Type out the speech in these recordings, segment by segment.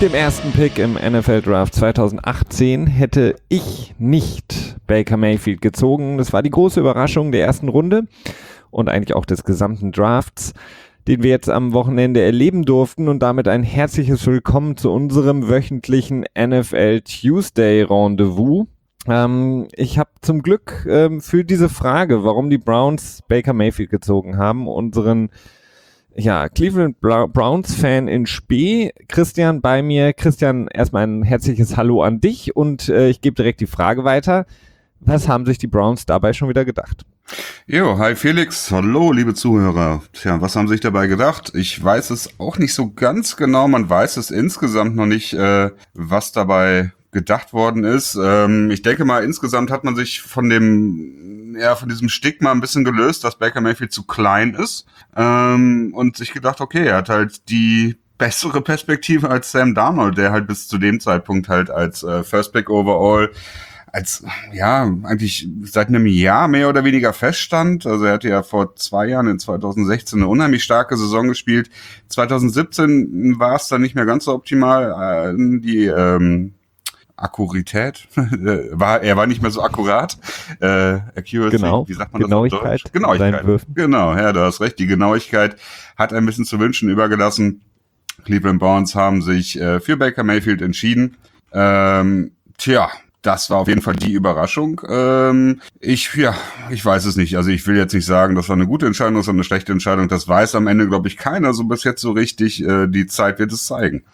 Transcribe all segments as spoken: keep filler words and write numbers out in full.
dem ersten Pick im N F L Draft zweitausendachtzehn hätte ich nicht Baker Mayfield gezogen. Das war die große Überraschung der ersten Runde und eigentlich auch des gesamten Drafts, den wir jetzt am Wochenende erleben durften, und damit ein herzliches Willkommen zu unserem wöchentlichen N F L Tuesday Rendezvous. Ähm, ich habe zum Glück ähm, für diese Frage, warum die Browns Baker Mayfield gezogen haben, unseren ja, Cleveland Browns-Fan in Spee, Christian, bei mir. Christian, erstmal ein herzliches Hallo an dich und äh, ich gebe direkt die Frage weiter. Was haben sich die Browns dabei schon wieder gedacht? Jo, hi Felix, hallo liebe Zuhörer. Tja, was haben sich dabei gedacht? Ich weiß es auch nicht so ganz genau, man weiß es insgesamt noch nicht, äh, was dabei gedacht worden ist. Ähm, ich denke mal, insgesamt hat man sich von dem, ja, von diesem Stigma ein bisschen gelöst, dass Baker Mayfield zu klein ist, ähm, und sich gedacht, okay, er hat halt die bessere Perspektive als Sam Darnold, der halt bis zu dem Zeitpunkt halt als äh, First Pick Overall als, ja, eigentlich seit einem Jahr mehr oder weniger feststand. Also er hatte ja vor zwei Jahren in zweitausendsechzehn eine unheimlich starke Saison gespielt. zweitausendsiebzehn war es dann nicht mehr ganz so optimal. Äh, die ähm, Akkuratität war, er war nicht mehr so akkurat. Äh, Accuracy, genau. Wie sagt man Genauigkeit, das auf Deutsch? Genauigkeit. Genau, ja, du hast recht. Die Genauigkeit hat ein bisschen zu wünschen übergelassen. Cleveland Browns haben sich äh, für Baker Mayfield entschieden. Ähm, tja, das war auf jeden Fall die Überraschung. Ähm, ich, ja, ich weiß es nicht. Also ich will jetzt nicht sagen, das war eine gute Entscheidung, das war eine schlechte Entscheidung. Das weiß am Ende, glaube ich, keiner so bis jetzt so richtig. Äh, die Zeit wird es zeigen.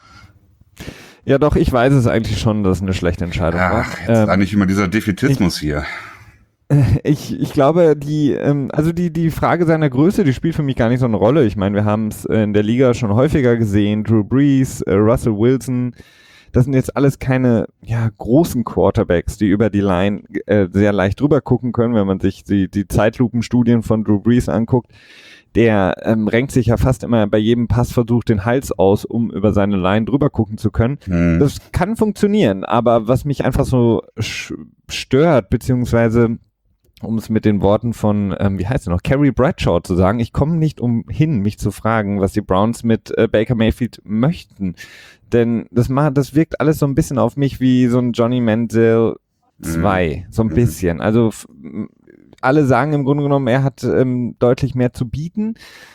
Ja, doch, ich weiß es eigentlich schon, dass es eine schlechte Entscheidung Ach, war. jetzt ähm, eigentlich immer dieser Defätismus ich, hier. Ich, ich glaube, die, ähm, also die, die Frage seiner Größe, die spielt für mich gar nicht so eine Rolle. Ich meine, wir haben es in der Liga schon häufiger gesehen. Drew Brees, äh, Russell Wilson, das sind jetzt alles keine ja, großen Quarterbacks, die über die Line äh, sehr leicht drüber gucken können, wenn man sich die, die Zeitlupenstudien von Drew Brees anguckt. Der ähm, renkt sich ja fast immer bei jedem Passversuch den Hals aus, um über seine Line drüber gucken zu können. Hm. Das kann funktionieren, aber was mich einfach so sch- stört, beziehungsweise um es mit den Worten von, ähm, wie heißt er noch, Carrie Bradshaw zu sagen, ich komme nicht umhin, mich zu fragen, was die Browns mit äh, Baker Mayfield möchten. Denn das macht, das wirkt alles so ein bisschen auf mich wie so ein Johnny Manziel zwei, mhm. so ein bisschen. Also f- alle sagen im Grunde genommen, er hat ähm, deutlich mehr zu bieten,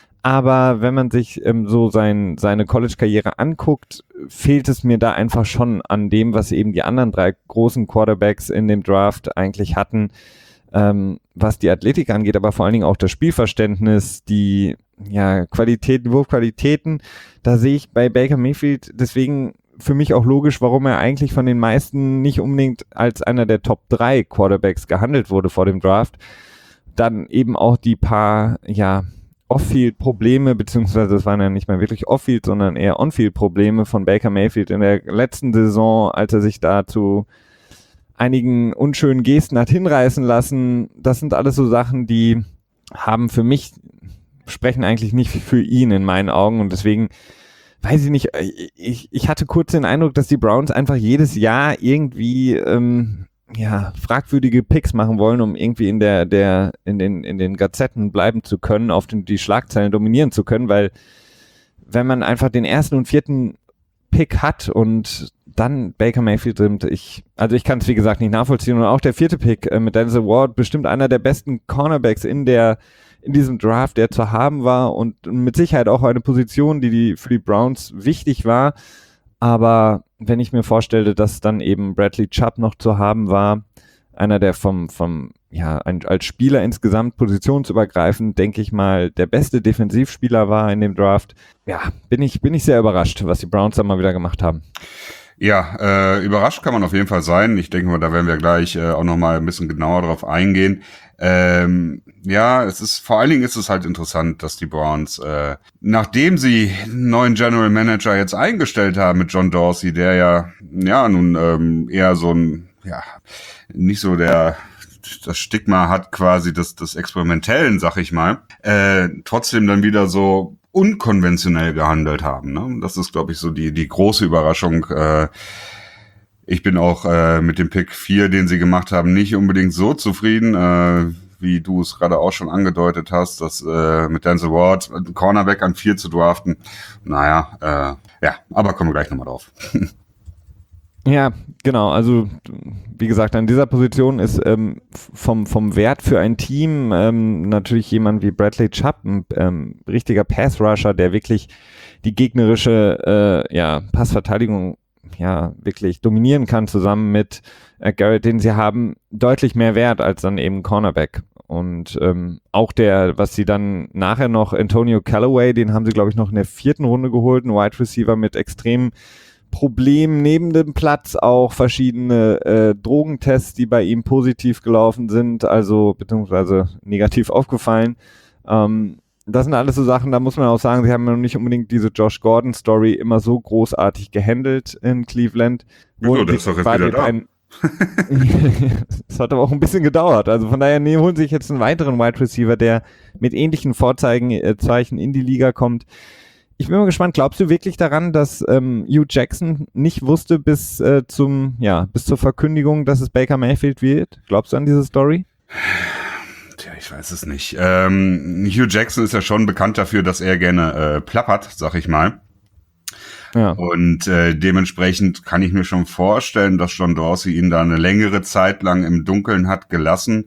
aber wenn man sich ähm, so sein, seine College-Karriere anguckt, fehlt es mir da einfach schon an dem, was eben die anderen drei großen Quarterbacks in dem Draft eigentlich hatten, ähm, was die Athletik angeht, aber vor allen Dingen auch das Spielverständnis, die ja, Qualitäten, Wurfqualitäten, da sehe ich bei Baker Mayfield deswegen für mich auch logisch, warum er eigentlich von den meisten nicht unbedingt als einer der Top drei Quarterbacks gehandelt wurde vor dem Draft. Dann eben auch die paar, ja, Off-Field-Probleme, beziehungsweise es waren ja nicht mehr wirklich Off-Field, sondern eher On-Field-Probleme von Baker Mayfield in der letzten Saison, als er sich da zu einigen unschönen Gesten hat hinreißen lassen. Das sind alles so Sachen, die haben für mich, sprechen eigentlich nicht für ihn in meinen Augen, und deswegen weiß ich nicht, ich, ich hatte kurz den Eindruck, dass die Browns einfach jedes Jahr irgendwie ähm, ja, fragwürdige Picks machen wollen, um irgendwie in der, der, in den, in den Gazetten bleiben zu können, auf den, die Schlagzeilen dominieren zu können, weil wenn man einfach den ersten und vierten Pick hat und dann Baker Mayfield nimmt, ich, also ich kann es wie gesagt nicht nachvollziehen, und auch der vierte Pick äh, mit Denzel Ward, bestimmt einer der besten Cornerbacks in der in diesem Draft, der zu haben war, und mit Sicherheit auch eine Position, die, die für die Browns wichtig war. Aber wenn ich mir vorstelle, dass dann eben Bradley Chubb noch zu haben war, einer, der vom, vom ja, ein, als Spieler insgesamt positionsübergreifend, denke ich mal, der beste Defensivspieler war in dem Draft, ja, bin ich, bin ich sehr überrascht, was die Browns da mal wieder gemacht haben. Ja, äh, überrascht kann man auf jeden Fall sein. Ich denke mal, da werden wir gleich äh, auch nochmal ein bisschen genauer drauf eingehen. Ähm, ja, es ist, vor allen Dingen ist es halt interessant, dass die Browns, äh, nachdem sie einen neuen General Manager jetzt eingestellt haben mit John Dorsey, der ja, ja, nun ähm, eher so ein, ja, nicht so der, das Stigma hat quasi des, des Experimentellen, sag ich mal, äh, trotzdem dann wieder so unkonventionell gehandelt haben. Ne? Das ist, glaube ich, so die, die große Überraschung. Äh, ich bin auch äh, mit dem Pick vier, den sie gemacht haben, nicht unbedingt so zufrieden. Äh, wie du es gerade auch schon angedeutet hast, dass äh, mit Denzel Ward ein Cornerback an vier zu draften. Naja, äh, ja, aber kommen wir gleich nochmal drauf. Ja, genau. Also wie gesagt, an dieser Position ist ähm, vom, vom Wert für ein Team ähm, natürlich jemand wie Bradley Chubb, ein ähm, richtiger Pass-Rusher, der wirklich die gegnerische äh, ja, Passverteidigung ja wirklich dominieren kann, zusammen mit äh, Garrett, den sie haben, deutlich mehr wert als dann eben Cornerback. Und ähm, auch der, was sie dann nachher noch, Antonio Callaway, den haben sie, glaube ich, noch in der vierten Runde geholt, ein Wide Receiver mit extrem Problem neben dem Platz, auch verschiedene äh, Drogentests, die bei ihm positiv gelaufen sind, also beziehungsweise negativ aufgefallen. Ähm, das sind alles so Sachen, da muss man auch sagen, sie haben ja noch nicht unbedingt diese Josh Gordon-Story immer so großartig gehandelt in Cleveland. Wieso, der ist doch jetzt wieder da. Ein das hat aber auch ein bisschen gedauert. Also von daher nee, holen sich jetzt einen weiteren Wide Receiver, der mit ähnlichen Vorzeichen äh, Zeichen in die Liga kommt. Ich bin mal gespannt, glaubst du wirklich daran, dass ähm, Hugh Jackson nicht wusste bis äh, zum, ja, bis zur Verkündigung, dass es Baker Mayfield wird? Glaubst du an diese Story? Tja, ich weiß es nicht. Ähm, Hugh Jackson ist ja schon bekannt dafür, dass er gerne äh, plappert, sag ich mal. Ja. Und äh, dementsprechend kann ich mir schon vorstellen, dass John Dorsey ihn da eine längere Zeit lang im Dunkeln hat gelassen.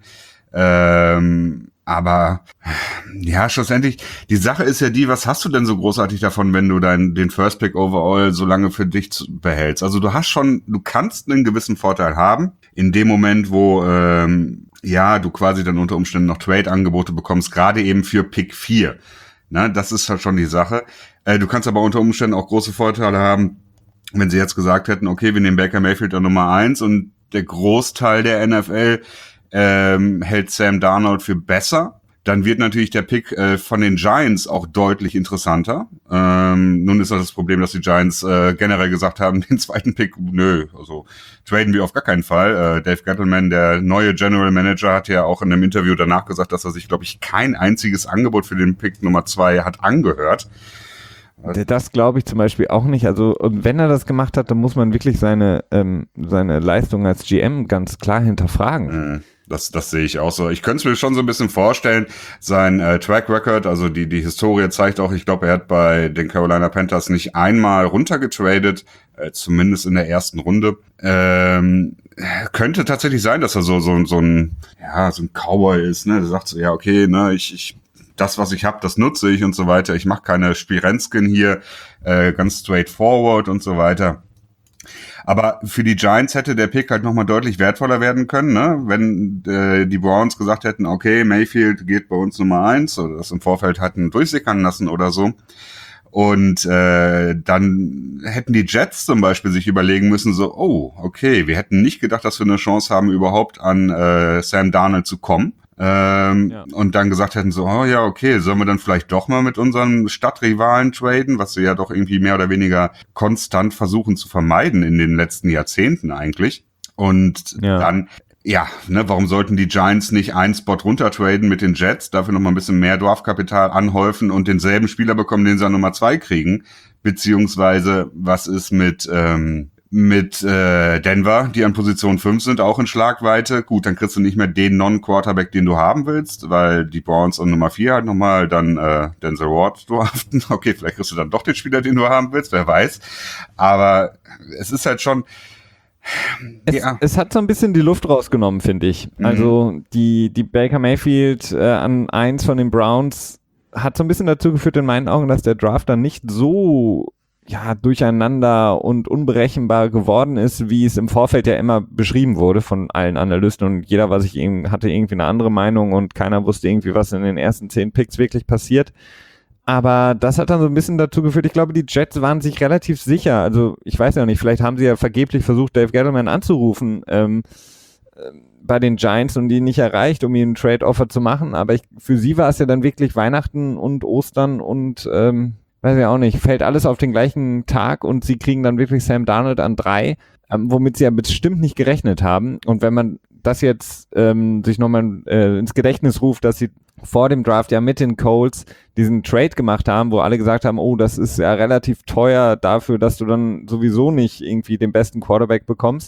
Ähm, aber ja, schlussendlich, die Sache ist ja die, was hast du denn so großartig davon, wenn du dein, den First Pick Overall so lange für dich behältst? Also du hast schon, du kannst einen gewissen Vorteil haben, in dem Moment, wo ähm, ja, du quasi dann unter Umständen noch Trade-Angebote bekommst, gerade eben für Pick vier. Na, das ist halt schon die Sache. Äh, du kannst aber unter Umständen auch große Vorteile haben, wenn sie jetzt gesagt hätten, okay, wir nehmen Baker Mayfield an Nummer eins und der Großteil der N F L ähm, hält Sam Darnold für besser. Dann wird natürlich der Pick äh, von den Giants auch deutlich interessanter. Ähm, nun ist das Problem, dass die Giants äh, generell gesagt haben, den zweiten Pick, nö, also traden wir auf gar keinen Fall. Äh, Dave Gettleman, der neue General Manager, hat ja auch in einem Interview danach gesagt, dass er sich, glaube ich, kein einziges Angebot für den Pick Nummer zwei hat angehört. Das glaube ich zum Beispiel auch nicht. Also und wenn er das gemacht hat, dann muss man wirklich seine ähm, seine Leistung als G M ganz klar hinterfragen. Mhm. Das, das sehe ich auch so. Ich könnte es mir schon so ein bisschen vorstellen, sein äh, Track Record, also die die Historie zeigt auch, ich glaube, er hat bei den Carolina Panthers nicht einmal runtergetradet, äh, zumindest in der ersten Runde. Ähm, könnte tatsächlich sein, dass er so so so ein ja so ein Cowboy ist, ne? Der sagt so, ja okay, ne, ich ich das, was ich habe, das nutze ich und so weiter. Ich mache keine Spirenzkin hier, äh, ganz straightforward und so weiter. Aber für die Giants hätte der Pick halt nochmal deutlich wertvoller werden können, ne? Wenn äh, die Browns gesagt hätten, okay, Mayfield geht bei uns Nummer eins oder das im Vorfeld hatten durchsickern lassen oder so. Und äh, dann hätten die Jets zum Beispiel sich überlegen müssen, so, oh, okay, wir hätten nicht gedacht, dass wir eine Chance haben, überhaupt an äh, Sam Darnold zu kommen. Ähm, ja. Und dann gesagt hätten so, oh ja, okay, sollen wir dann vielleicht doch mal mit unseren Stadtrivalen traden, was sie ja doch irgendwie mehr oder weniger konstant versuchen zu vermeiden in den letzten Jahrzehnten eigentlich. Und ja. dann, ja, ne, warum sollten die Giants nicht einen Spot runter traden mit den Jets, dafür nochmal ein bisschen mehr Draftkapital anhäufen und denselben Spieler bekommen, den sie an Nummer zwei kriegen? Beziehungsweise, was ist mit ähm, mit äh, Denver, die an Position fünf sind, auch in Schlagweite. Gut, dann kriegst du nicht mehr den Non-Quarterback, den du haben willst, weil die Browns an Nummer vier halt nochmal dann äh, Denzel Ward draften. Okay, vielleicht kriegst du dann doch den Spieler, den du haben willst, wer weiß. Aber es ist halt schon... Es, ja. es hat so ein bisschen die Luft rausgenommen, finde ich. Mhm. Also die, die Baker Mayfield äh, an eins von den Browns hat so ein bisschen dazu geführt in meinen Augen, dass der Draft dann nicht so ja, durcheinander und unberechenbar geworden ist, wie es im Vorfeld ja immer beschrieben wurde von allen Analysten und jeder war sich hatte irgendwie eine andere Meinung und keiner wusste irgendwie, was in den ersten zehn Picks wirklich passiert. Aber das hat dann so ein bisschen dazu geführt, ich glaube, die Jets waren sich relativ sicher, also ich weiß ja nicht, vielleicht haben sie ja vergeblich versucht, Dave Gettleman anzurufen ähm, äh, bei den Giants und ihn nicht erreicht, um ihnen ein Trade-Offer zu machen, aber ich, für sie war es ja dann wirklich Weihnachten und Ostern und ähm, weiß ich auch nicht, fällt alles auf den gleichen Tag und sie kriegen dann wirklich Sam Darnold an drei, ähm, womit sie ja bestimmt nicht gerechnet haben. Und wenn man das jetzt ähm, sich nochmal äh, ins Gedächtnis ruft, dass sie vor dem Draft ja mit den Colts diesen Trade gemacht haben, wo alle gesagt haben, oh, das ist ja relativ teuer dafür, dass du dann sowieso nicht irgendwie den besten Quarterback bekommst.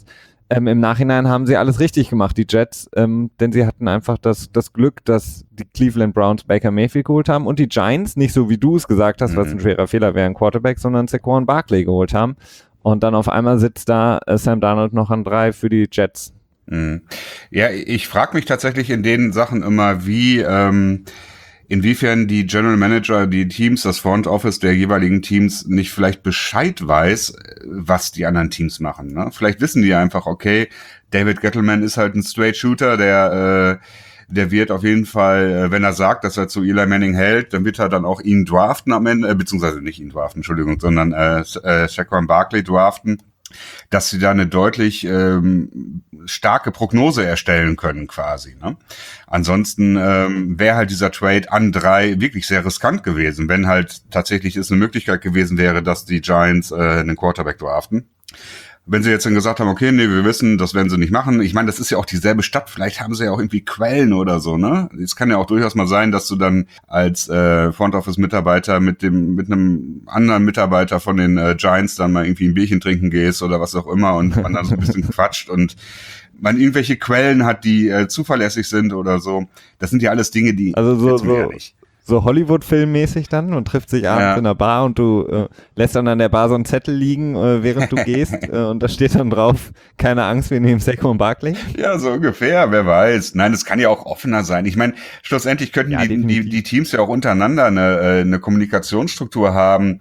ähm, im Nachhinein haben sie alles richtig gemacht, die Jets, ähm, denn sie hatten einfach das, das Glück, dass die Cleveland Browns Baker Mayfield geholt haben und die Giants, nicht so wie du es gesagt hast, mhm. was ein schwerer Fehler wäre, ein Quarterback, sondern Saquon Barkley geholt haben. Und dann auf einmal sitzt da äh, Sam Darnold noch an drei für die Jets. Mhm. Ja, ich frage mich tatsächlich in den Sachen immer, wie ähm, inwiefern die General Manager, die Teams, das Front Office der jeweiligen Teams nicht vielleicht Bescheid weiß, was die anderen Teams machen. Ne? Vielleicht wissen die einfach, okay, David Gettleman ist halt ein Straight Shooter, der äh, der wird auf jeden Fall, wenn er sagt, dass er zu Eli Manning hält, dann wird er dann auch ihn draften am Ende, beziehungsweise nicht ihn draften, Entschuldigung, sondern äh, äh, Saquon Barkley draften, dass sie da eine deutlich ähm, starke Prognose erstellen können quasi. Ne? Ansonsten ähm, wäre halt dieser Trade an drei wirklich sehr riskant gewesen, wenn halt tatsächlich es eine Möglichkeit gewesen wäre, dass die Giants äh, einen Quarterback draften. Wenn sie jetzt dann gesagt haben, okay, nee, wir wissen, das werden sie nicht machen. Ich meine, das ist ja auch dieselbe Stadt. Vielleicht haben sie ja auch irgendwie Quellen oder so, ne? Es kann ja auch durchaus mal sein, dass du dann als äh, Front Office Mitarbeiter mit dem mit einem anderen Mitarbeiter von den äh, Giants dann mal irgendwie ein Bierchen trinken gehst oder was auch immer und man dann so ein bisschen quatscht und man irgendwelche Quellen hat, die äh, zuverlässig sind oder so. Das sind ja alles Dinge, die also so, so ja nicht. So Hollywood-Filmmäßig dann und trifft sich abends ja. in der Bar und du äh, lässt dann an der Bar so einen Zettel liegen, äh, während du gehst äh, und da steht dann drauf, keine Angst, wir nehmen Saquon Barkley. Ja, so ungefähr, wer weiß. Nein, das kann ja auch offener sein. Ich meine, schlussendlich könnten ja, die, die, die Teams ja auch untereinander eine, eine Kommunikationsstruktur haben,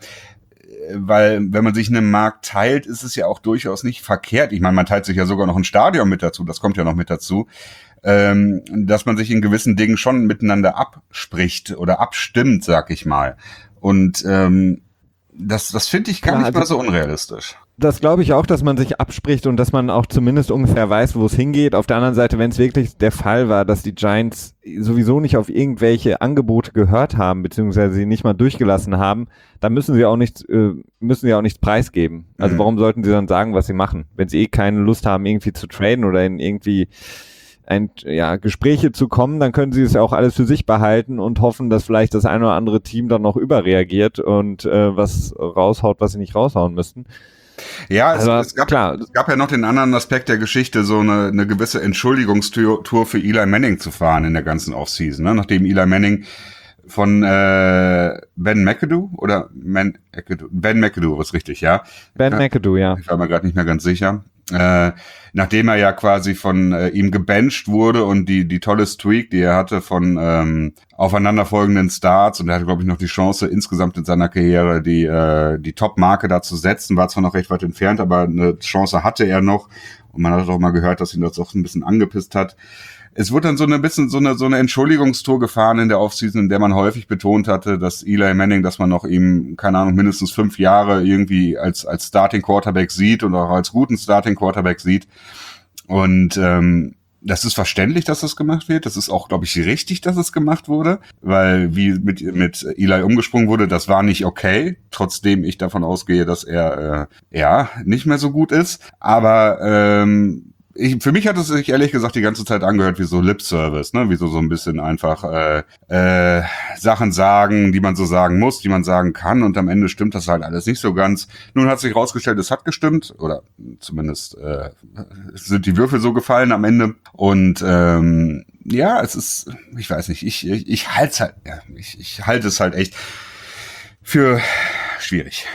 weil wenn man sich einen Markt teilt, ist es ja auch durchaus nicht verkehrt. Ich meine, man teilt sich ja sogar noch ein Stadion mit dazu, das kommt ja noch mit dazu. Ähm, dass man sich in gewissen Dingen schon miteinander abspricht oder abstimmt, sag ich mal. Und ähm, das, das finde ich gar ja, nicht also, mal so unrealistisch. Das glaube ich auch, dass man sich abspricht und dass man auch zumindest ungefähr weiß, wo es hingeht. Auf der anderen Seite, wenn es wirklich der Fall war, dass die Giants sowieso nicht auf irgendwelche Angebote gehört haben, beziehungsweise sie nicht mal durchgelassen haben, dann müssen sie auch nichts, äh, müssen sie auch nichts preisgeben. Also mhm. warum sollten sie dann sagen, was sie machen? Wenn sie eh keine Lust haben, irgendwie zu traden oder in irgendwie ein, ja, Gespräche zu kommen, dann können sie es ja auch alles für sich behalten und hoffen, dass vielleicht das ein oder andere Team dann noch überreagiert und äh, was raushaut, was sie nicht raushauen müssten. Ja, es, also, es, gab, klar. es gab ja noch den anderen Aspekt der Geschichte, so eine, eine gewisse Entschuldigungstour für Eli Manning zu fahren in der ganzen Offseason, ne? Nachdem Eli Manning von äh, Ben McAdoo oder Man, Ben McAdoo, was richtig, ja? Ben ja, McAdoo, ja. Ich war mir gerade nicht mehr ganz sicher. Äh, nachdem er ja quasi von äh, ihm gebencht wurde und die die tolle Streak, die er hatte von ähm, aufeinanderfolgenden Starts, und er hatte, glaube ich, noch die Chance, insgesamt in seiner Karriere die äh, die Top-Marke da zu setzen, war zwar noch recht weit entfernt, aber eine Chance hatte er noch, und man hat auch mal gehört, dass ihn das auch ein bisschen angepisst hat. Es wurde dann so ein bisschen so eine so eine Entschuldigungstour gefahren in der Offseason, in der man häufig betont hatte, dass Eli Manning, dass man noch ihm, keine Ahnung, mindestens fünf Jahre irgendwie als als Starting Quarterback sieht und auch als guten Starting Quarterback sieht. Und ähm, das ist verständlich, dass das gemacht wird. Das ist auch, glaube ich, richtig, dass es gemacht wurde, weil wie mit mit Eli umgesprungen wurde, das war nicht okay. Trotzdem ich davon ausgehe, dass er äh, ja nicht mehr so gut ist. Aber ähm, Ich, für mich hat es sich ehrlich gesagt die ganze Zeit angehört wie so Lip-Service, ne? Wie so so ein bisschen einfach äh, äh, Sachen sagen, die man so sagen muss, die man sagen kann, und am Ende stimmt das halt alles nicht so ganz. Nun hat sich rausgestellt, es hat gestimmt, oder zumindest äh, sind die Würfel so gefallen am Ende. Und ähm, ja, es ist, ich weiß nicht, ich ich, ich halte es halt, ja, ich, ich halte es halt echt für schwierig.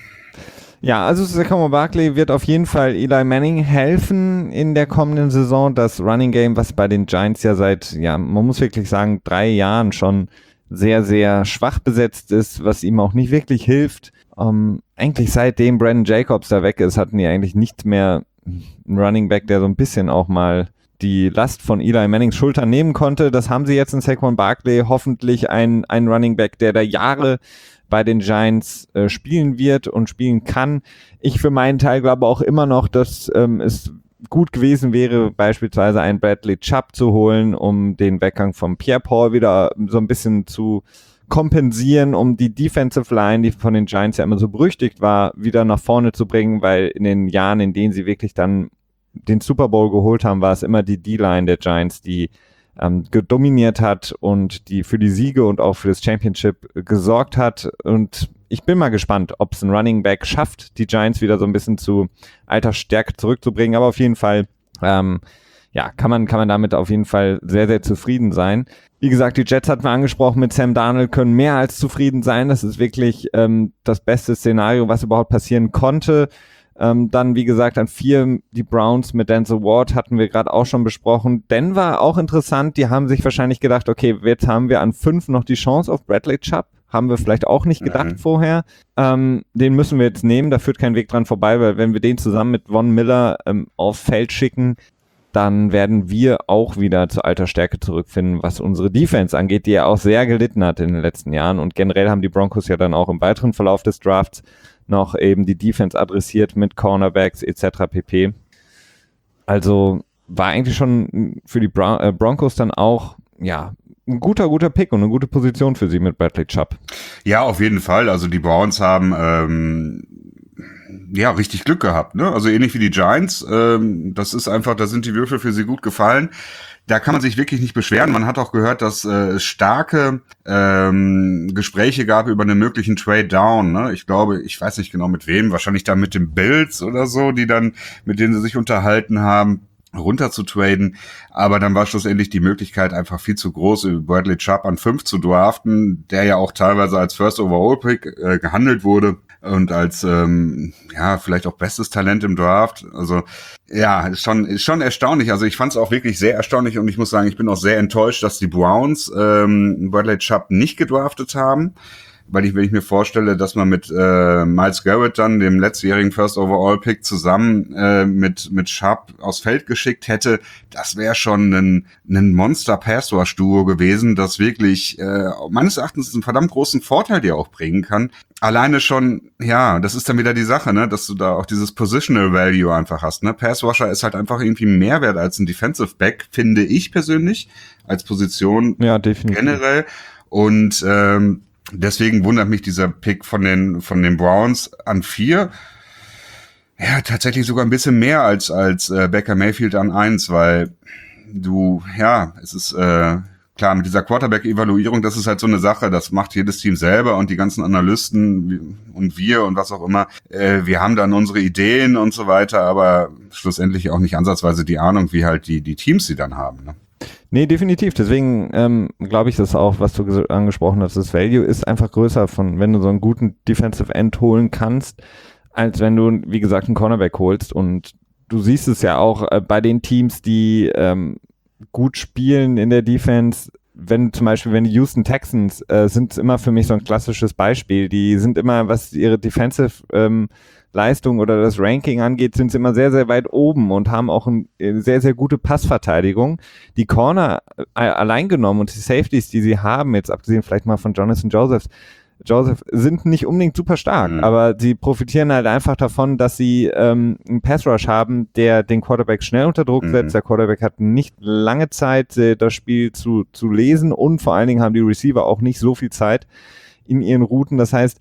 Ja, also Saquon Barkley wird auf jeden Fall Eli Manning helfen in der kommenden Saison. Das Running Game, was bei den Giants ja seit, ja, man muss wirklich sagen, drei Jahren schon sehr, sehr schwach besetzt ist, was ihm auch nicht wirklich hilft. Ähm, eigentlich seitdem Brandon Jacobs da weg ist, hatten die eigentlich nichts mehr einen Running Back, der so ein bisschen auch mal die Last von Eli Mannings Schultern nehmen konnte. Das haben sie jetzt in Saquon Barkley, hoffentlich ein, ein Running Back, der da Jahre bei den Giants äh, spielen wird und spielen kann. Ich für meinen Teil glaube auch immer noch, dass ähm, es gut gewesen wäre, beispielsweise einen Bradley Chubb zu holen, um den Weggang von Pierre Paul wieder so ein bisschen zu kompensieren, um die Defensive Line, die von den Giants ja immer so berüchtigt war, wieder nach vorne zu bringen, weil in den Jahren, in denen sie wirklich dann den Super Bowl geholt haben, war es immer die D-Line der Giants, die ähm, gedominiert hat und die für die Siege und auch für das Championship gesorgt hat. Und ich bin mal gespannt, ob es ein Running Back schafft, die Giants wieder so ein bisschen zu alter Stärke zurückzubringen, aber auf jeden Fall, ähm, ja, kann man, kann man damit auf jeden Fall sehr, sehr zufrieden sein. Wie gesagt, die Jets hatten wir angesprochen, mit Sam Darnold können mehr als zufrieden sein. Das ist wirklich ähm, das beste Szenario, was überhaupt passieren konnte. Ähm, dann, wie gesagt, an vier die Browns mit Denzel Ward hatten wir gerade auch schon besprochen. Denver auch interessant, die haben sich wahrscheinlich gedacht, okay, jetzt haben wir an fünf noch die Chance auf Bradley Chubb. Haben wir vielleicht auch nicht gedacht mhm. vorher. Ähm, den müssen wir jetzt nehmen, da führt kein Weg dran vorbei, weil wenn wir den zusammen mit Von Miller ähm, aufs Feld schicken, dann werden wir auch wieder zu alter Stärke zurückfinden, was unsere Defense angeht, die ja auch sehr gelitten hat in den letzten Jahren. Und generell haben die Broncos ja dann auch im weiteren Verlauf des Drafts noch eben die Defense adressiert mit Cornerbacks et cetera pp. Also war eigentlich schon für die Bron- äh, Broncos dann auch, ja, ein guter, guter Pick und eine gute Position für sie mit Bradley Chubb. Ja, auf jeden Fall. Also die Browns haben ähm, ja richtig Glück gehabt, ne? Also ähnlich wie die Giants. Ähm, das ist einfach, da sind die Würfel für sie gut gefallen. Da kann man sich wirklich nicht beschweren. Man hat auch gehört, dass äh, starke ähm, Gespräche gab über einen möglichen Trade Down. Ne? Ich glaube, ich weiß nicht genau mit wem, wahrscheinlich dann mit den Bills oder so, die dann, mit denen sie sich unterhalten haben, runter zu traden. Aber dann war schlussendlich die Möglichkeit einfach viel zu groß, Bradley Chubb an fünf zu draften, der ja auch teilweise als First Overall Pick äh, gehandelt wurde. Und als, ähm, ja, vielleicht auch bestes Talent im Draft. Also, ja, ist schon, ist schon erstaunlich. Also, ich fand es auch wirklich sehr erstaunlich und ich muss sagen, ich bin auch sehr enttäuscht, dass die Browns ähm, Bradley Chubb nicht gedraftet haben. Weil ich, wenn ich mir vorstelle, dass man mit äh, Myles Garrett dann, dem letztjährigen First Overall Pick, zusammen äh, mit mit Chubb aufs Feld geschickt hätte, das wäre schon ein, ein Monster Pass Rush Duo gewesen, das wirklich äh, meines Erachtens einen verdammt großen Vorteil dir auch bringen kann. Alleine schon, ja, das ist dann wieder die Sache, ne, dass du da auch dieses Positional Value einfach hast, ne. Pass Rusher ist halt einfach irgendwie mehr wert als ein Defensive Back, finde ich persönlich, als Position ja, definitiv. Generell. Und ähm, deswegen wundert mich dieser Pick von den von den Browns an vier. Ja, tatsächlich sogar ein bisschen mehr als als äh, Baker Mayfield an eins, weil du, ja, es ist äh, klar, mit dieser Quarterback-Evaluierung, das ist halt so eine Sache, das macht jedes Team selber und die ganzen Analysten und wir und was auch immer. Äh, wir haben dann unsere Ideen und so weiter, aber schlussendlich auch nicht ansatzweise die Ahnung, wie halt die die Teams sie dann haben, ne? Nee, definitiv. Deswegen ähm, glaube ich, dass auch, was du ges- angesprochen hast, das Value ist einfach größer, von wenn du so einen guten Defensive End holen kannst, als wenn du, wie gesagt, einen Cornerback holst. Und du siehst es ja auch äh, bei den Teams, die ähm, gut spielen in der Defense. Wenn zum Beispiel, wenn die Houston Texans äh, sind immer für mich so ein klassisches Beispiel. Die sind immer, was ihre Defensive ähm, Leistung oder das Ranking angeht, sind sie immer sehr, sehr weit oben und haben auch eine sehr, sehr gute Passverteidigung. Die Corner äh, allein genommen und die Safeties, die sie haben, jetzt abgesehen vielleicht mal von Jonathan Joseph, Joseph sind nicht unbedingt super stark, mhm. aber sie profitieren halt einfach davon, dass sie ähm, einen Pass-Rush haben, der den Quarterback schnell unter Druck mhm. setzt. Der Quarterback hat nicht lange Zeit, äh, das Spiel zu, zu lesen und vor allen Dingen haben die Receiver auch nicht so viel Zeit in ihren Routen. Das heißt,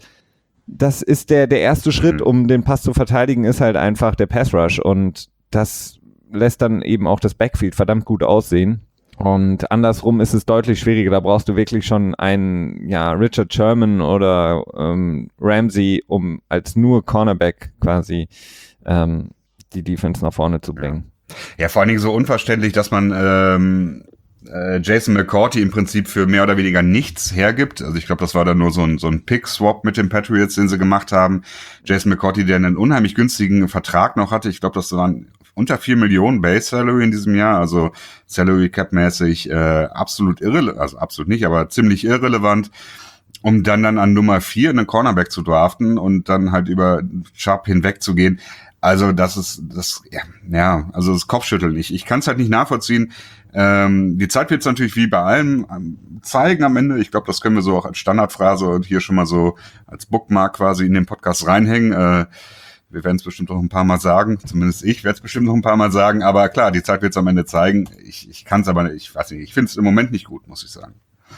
das ist der, der erste Schritt, um den Pass zu verteidigen, ist halt einfach der Pass Rush und das lässt dann eben auch das Backfield verdammt gut aussehen und andersrum ist es deutlich schwieriger, da brauchst du wirklich schon einen, ja, Richard Sherman oder ähm, Ramsey, um als nur Cornerback quasi ähm, die Defense nach vorne zu bringen. Ja, vor allen Dingen so unverständlich, dass man ähm Jason McCourty im Prinzip für mehr oder weniger nichts hergibt. Also ich glaube, das war dann nur so ein, so ein Pick-Swap mit den Patriots, den sie gemacht haben. Jason McCourty, der einen unheimlich günstigen Vertrag noch hatte. Ich glaube, das waren unter vier Millionen Base Salary in diesem Jahr. Also Salary Cap-mäßig äh, absolut irrelevant, also absolut nicht, aber ziemlich irrelevant. Um dann dann an Nummer vier einen Cornerback zu draften und dann halt über Chubb hinweg zu gehen. Also das ist, das, ja, ja also das Kopfschütteln. Ich, ich kann es halt nicht nachvollziehen. Ähm, die Zeit wird es natürlich wie bei allem ähm, zeigen am Ende. Ich glaube, das können wir so auch als Standardphrase und hier schon mal so als Bookmark quasi in den Podcast reinhängen. Äh, wir werden es bestimmt noch ein paar Mal sagen. Zumindest ich werde es bestimmt noch ein paar Mal sagen. Aber klar, die Zeit wird es am Ende zeigen. Ich, ich kann es aber nicht, ich weiß nicht, ich finde es im Moment nicht gut, muss ich sagen.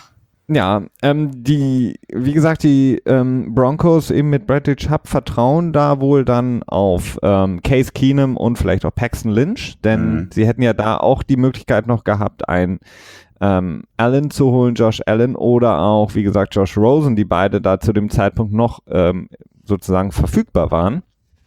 Ja, ähm, die, wie gesagt, die ähm, Broncos eben mit Bradley Chubb vertrauen da wohl dann auf ähm, Case Keenum und vielleicht auch Paxton Lynch, denn mhm. sie hätten ja da auch die Möglichkeit noch gehabt, einen ähm, Allen zu holen, Josh Allen, oder auch, wie gesagt, Josh Rosen, die beide da zu dem Zeitpunkt noch ähm, sozusagen verfügbar waren.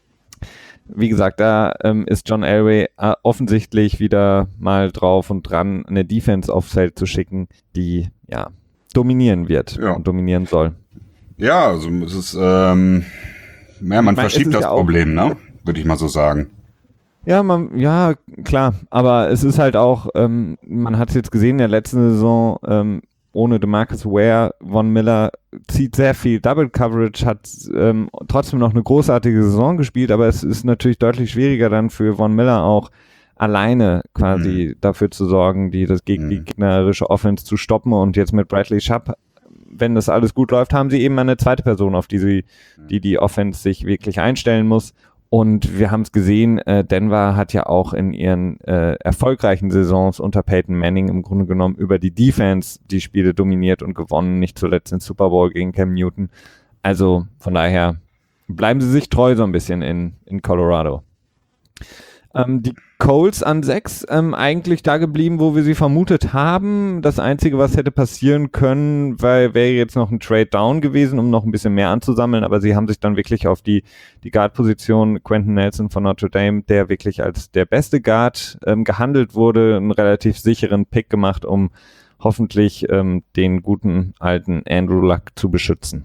Wie gesagt, da ähm, ist John Elway äh, offensichtlich wieder mal drauf und dran, eine Defense aufs Feld zu schicken, die ja dominieren wird Ja. und dominieren soll. Ja, also es ist, ähm, ja, man meine, verschiebt das ja auch, Problem, ne? Würde ich mal so sagen. Ja, man, ja, klar, aber es ist halt auch, ähm, man hat es jetzt gesehen in der letzten Saison, ähm, ohne DeMarcus Ware, Von Miller zieht sehr viel Double Coverage, hat ähm, trotzdem noch eine großartige Saison gespielt, aber es ist natürlich deutlich schwieriger dann für Von Miller auch alleine quasi mhm. dafür zu sorgen, die das geg- mhm. die gegnerische Offense zu stoppen, und jetzt mit Bradley Chubb, wenn das alles gut läuft, haben sie eben eine zweite Person, auf die sie, die die Offense sich wirklich einstellen muss. Und wir haben es gesehen, äh, Denver hat ja auch in ihren äh, erfolgreichen Saisons unter Peyton Manning im Grunde genommen über die Defense die Spiele dominiert und gewonnen, nicht zuletzt den Super Bowl gegen Cam Newton. Also von daher bleiben sie sich treu so ein bisschen in, in Colorado. Ähm, die Colts an sechs, ähm, eigentlich da geblieben, wo wir sie vermutet haben. Das Einzige, was hätte passieren können, weil wäre jetzt noch ein Trade Down gewesen, um noch ein bisschen mehr anzusammeln, aber sie haben sich dann wirklich auf die, die Guard-Position Quentin Nelson von Notre Dame, der wirklich als der beste Guard ähm, gehandelt wurde, einen relativ sicheren Pick gemacht, um hoffentlich ähm, den guten alten Andrew Luck zu beschützen.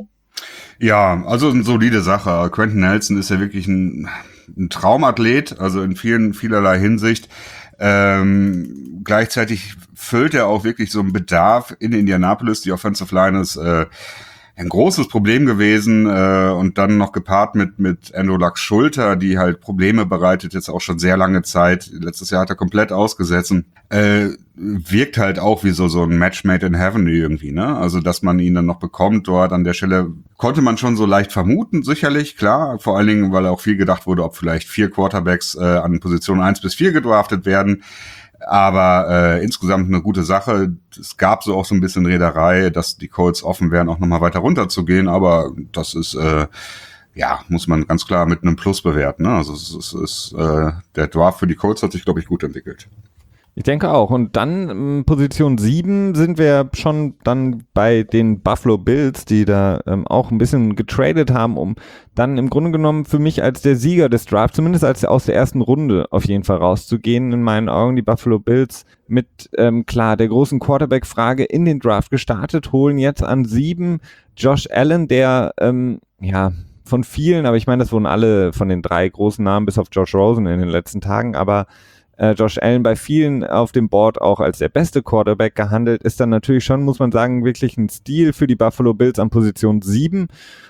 Ja, also eine solide Sache. Quentin Nelson ist ja wirklich ein ein Traumathlet, also in vielen, vielerlei Hinsicht. Ähm, gleichzeitig füllt er auch wirklich so einen Bedarf in Indianapolis. Die Offensive Line ist äh, ein großes Problem gewesen äh, und dann noch gepaart mit mit Andrew Lucks Schulter, die halt Probleme bereitet, jetzt auch schon sehr lange Zeit. Letztes Jahr hat er komplett ausgesetzt. Und, äh, wirkt halt auch wie so so ein Match made in heaven irgendwie, ne? Also, dass man ihn dann noch bekommt dort an der Stelle, konnte man schon so leicht vermuten, sicherlich, klar. Vor allen Dingen, weil auch viel gedacht wurde, ob vielleicht vier Quarterbacks äh, an Position eins bis vier gedraftet werden. Aber äh, insgesamt eine gute Sache. Es gab so auch so ein bisschen Reederei, dass die Colts offen wären, auch nochmal weiter runter zu gehen. Aber das ist, äh, ja, muss man ganz klar mit einem Plus bewerten, ne? Also es ist, es ist äh, der Draft für die Colts hat sich, glaube ich, gut entwickelt. Ich denke auch. Und dann ähm, Position sieben sind wir schon dann bei den Buffalo Bills, die da ähm, auch ein bisschen getradet haben, um dann im Grunde genommen für mich als der Sieger des Drafts, zumindest als aus der ersten Runde auf jeden Fall rauszugehen, in meinen Augen die Buffalo Bills mit, ähm, klar, der großen Quarterback-Frage in den Draft gestartet, holen jetzt an sieben Josh Allen, der, ähm, ja, von vielen, aber ich meine, das wurden alle von den drei großen Namen bis auf Josh Rosen in den letzten Tagen, aber Äh, Josh Allen bei vielen auf dem Board auch als der beste Quarterback gehandelt, ist dann natürlich schon, muss man sagen, wirklich ein Stil für die Buffalo Bills an Position sieben,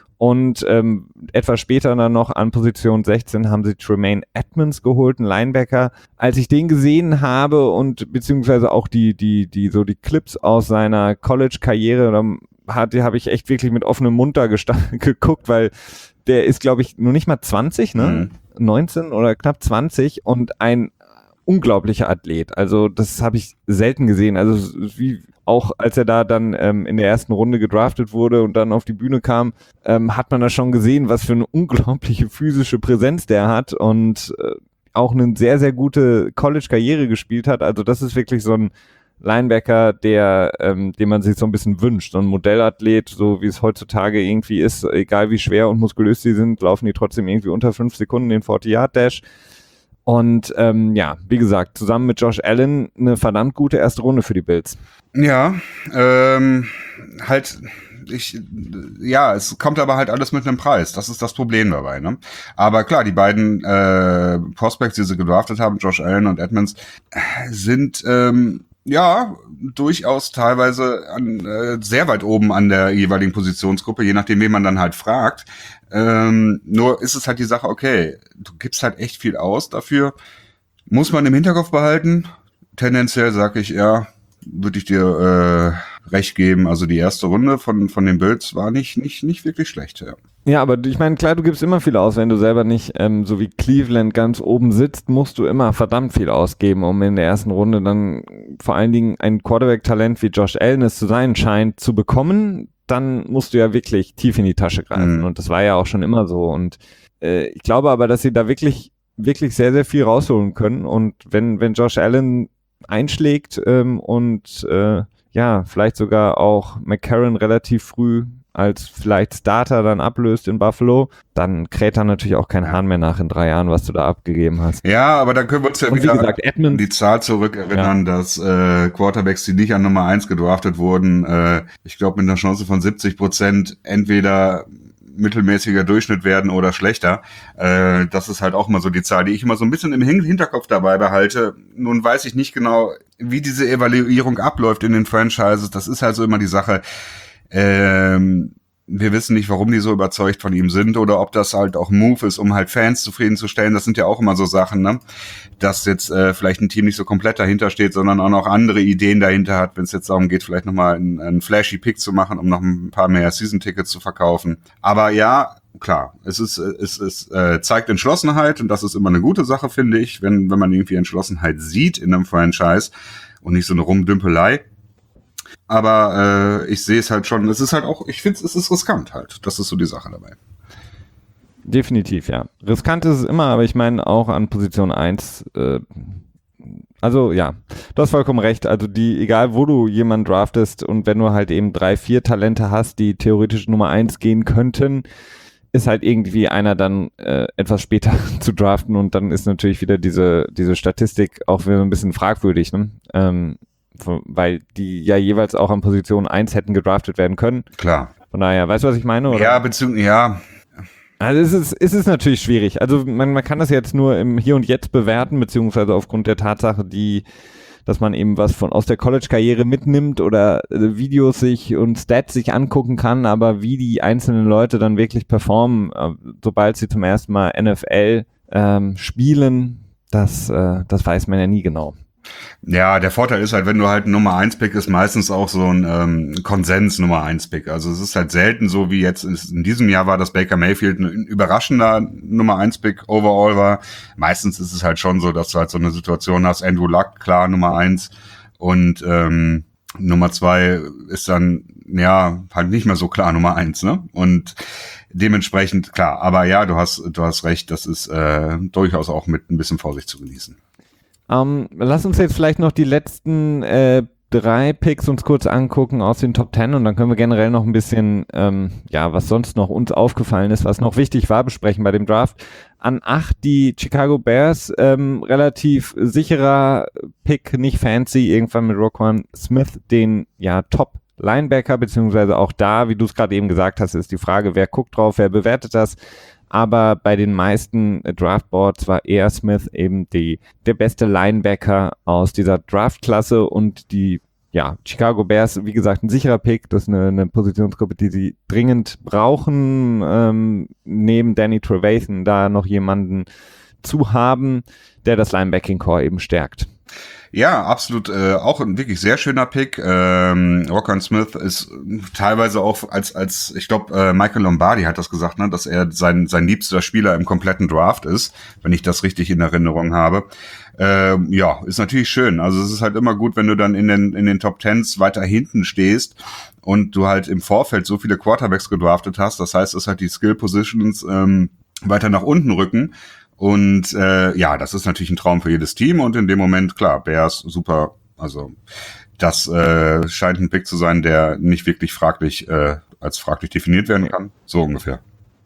und ähm, etwas später dann noch an Position sechzehn haben sie Tremaine Edmonds geholt, einen Linebacker. Als ich den gesehen habe und beziehungsweise auch die die die so die Clips aus seiner College-Karriere, hatte habe ich echt wirklich mit offenem Mund da gesta- geguckt, weil der ist, glaube ich, nur nicht mal zwanzig, ne? Mhm. neunzehn oder knapp zwanzig und ein unglaublicher Athlet. Also das habe ich selten gesehen. Also wie auch als er da dann ähm, in der ersten Runde gedraftet wurde und dann auf die Bühne kam, ähm, hat man da schon gesehen, was für eine unglaubliche physische Präsenz der hat und äh, auch eine sehr, sehr gute College-Karriere gespielt hat. Also das ist wirklich so ein Linebacker, der, ähm, den man sich so ein bisschen wünscht. So ein Modellathlet, so wie es heutzutage irgendwie ist, egal wie schwer und muskulös sie sind, laufen die trotzdem irgendwie unter fünf Sekunden den vierzig-Yard-Dash. Und ähm, ja, wie gesagt, zusammen mit Josh Allen eine verdammt gute erste Runde für die Bills. Ja, ähm, halt, ich, ja, es kommt aber halt alles mit einem Preis. Das ist das Problem dabei, ne? Aber klar, die beiden äh, Prospects, die sie gedraftet haben, Josh Allen und Edmonds, sind ähm, ja durchaus teilweise an, äh, sehr weit oben an der jeweiligen Positionsgruppe, je nachdem, wen man dann halt fragt. Ähm, nur ist es halt die Sache, okay, du gibst halt echt viel aus dafür. Muss man im Hinterkopf behalten. Tendenziell sage ich, ja, würde ich dir äh, recht geben. Also die erste Runde von von den Bills war nicht nicht nicht wirklich schlecht. Ja, ja, aber ich meine, klar, du gibst immer viel aus. Wenn du selber nicht ähm, so wie Cleveland ganz oben sitzt, musst du immer verdammt viel ausgeben, um in der ersten Runde dann vor allen Dingen ein Quarterback-Talent wie Josh Allen es zu sein scheint zu bekommen. Dann musst du ja wirklich tief in die Tasche greifen. Mhm. Und das war ja auch schon immer so. Und äh, ich glaube aber, dass sie da wirklich, wirklich sehr, sehr viel rausholen können. Und wenn, wenn Josh Allen einschlägt ähm, und äh, ja, vielleicht sogar auch McCarron relativ früh als vielleicht Starter dann ablöst in Buffalo, dann kräht da natürlich auch kein Hahn mehr nach in drei Jahren, was du da abgegeben hast. Ja, aber dann können wir uns ja und wieder wie gesagt, Edmonds, an die Zahl zurückerinnern, ja. dass äh, Quarterbacks, die nicht an Nummer eins gedraftet wurden, äh, ich glaube mit einer Chance von siebzig Prozent entweder mittelmäßiger Durchschnitt werden oder schlechter. Äh, das ist halt auch mal so die Zahl, die ich immer so ein bisschen im Hinterkopf dabei behalte. Nun weiß ich nicht genau, wie diese Evaluierung abläuft in den Franchises. Das ist halt so immer die Sache. Ähm, wir wissen nicht, warum die so überzeugt von ihm sind oder ob das halt auch ein Move ist, um halt Fans zufriedenzustellen. Das sind ja auch immer so Sachen, ne? Dass jetzt äh, vielleicht ein Team nicht so komplett dahinter steht, sondern auch noch andere Ideen dahinter hat, wenn es jetzt darum geht, vielleicht nochmal einen, einen flashy Pick zu machen, um noch ein paar mehr Season-Tickets zu verkaufen. Aber ja, klar, es ist, es ist, äh, zeigt Entschlossenheit und das ist immer eine gute Sache, finde ich, wenn, wenn man irgendwie Entschlossenheit sieht in einem Franchise und nicht so eine Rumdümpelei. Aber äh, ich sehe es halt schon, es ist halt auch, ich finde es ist riskant halt. Das ist so die Sache dabei. Definitiv, ja. Riskant ist es immer, aber ich meine auch an Position eins, äh, also ja, du hast vollkommen recht, also die, egal wo du jemanden draftest und wenn du halt eben drei, vier Talente hast, die theoretisch Nummer eins gehen könnten, ist halt irgendwie einer dann äh, etwas später zu draften und dann ist natürlich wieder diese, diese Statistik auch wieder ein bisschen fragwürdig, ne? Ähm, weil die ja jeweils auch an Position eins hätten gedraftet werden können. Klar. Von daher, weißt du, was ich meine? Oder? Ja, beziehungsweise, ja. Also es ist, es ist natürlich schwierig. Also man, man kann das jetzt nur im Hier und Jetzt bewerten, beziehungsweise aufgrund der Tatsache, die, dass man eben was von aus der College-Karriere mitnimmt oder äh, Videos sich und Stats sich angucken kann, aber wie die einzelnen Leute dann wirklich performen, äh, sobald sie zum ersten Mal N F L ähm, spielen, das, äh, das weiß man ja nie genau. Ja, der Vorteil ist halt, wenn du halt ein Nummer eins Pick ist, meistens auch so ein ähm, Konsens Nummer eins Pick. Also es ist halt selten so, wie jetzt in diesem Jahr war, dass Baker Mayfield ein überraschender Nummer eins Pick overall war. Meistens ist es halt schon so, dass du halt so eine Situation hast, Andrew Luck, klar, Nummer eins und ähm, Nummer zwei ist dann, ja, halt nicht mehr so klar Nummer eins, ne? Und dementsprechend, klar, aber ja, du hast, du hast recht, das ist äh, durchaus auch mit ein bisschen Vorsicht zu genießen. Um, lass uns jetzt vielleicht noch die letzten äh, drei Picks uns kurz angucken aus den Top Ten und dann können wir generell noch ein bisschen, ähm, ja, was sonst noch uns aufgefallen ist, was noch wichtig war, besprechen bei dem Draft. An acht die Chicago Bears, ähm, relativ sicherer Pick, nicht fancy, irgendwann mit Roquan Smith, den ja Top Linebacker, beziehungsweise auch da, wie du es gerade eben gesagt hast, ist die Frage, wer guckt drauf, wer bewertet das. Aber bei den meisten Draftboards war eher Smith eben die, der beste Linebacker aus dieser Draftklasse und die, ja, Chicago Bears, wie gesagt, ein sicherer Pick, das ist eine, eine Positionsgruppe, die sie dringend brauchen, ähm, neben Danny Trevathan da noch jemanden zu haben, der das Linebacking-Core eben stärkt. Ja, absolut, äh, auch ein wirklich sehr schöner Pick. Ähm, Roquan Smith ist teilweise auch als, als ich glaube, äh, Michael Lombardi hat das gesagt, ne, dass er sein sein liebster Spieler im kompletten Draft ist, wenn ich das richtig in Erinnerung habe. Ähm, ja, ist natürlich schön. Also es ist halt immer gut, wenn du dann in den in den Top Tens weiter hinten stehst und du halt im Vorfeld so viele Quarterbacks gedraftet hast. Das heißt, dass halt die Skill Positions ähm, weiter nach unten rücken. Und äh, ja, das ist natürlich ein Traum für jedes Team und in dem Moment, klar, Bears, super, also das äh, scheint ein Pick zu sein, der nicht wirklich fraglich äh, als fraglich definiert werden kann, so ungefähr.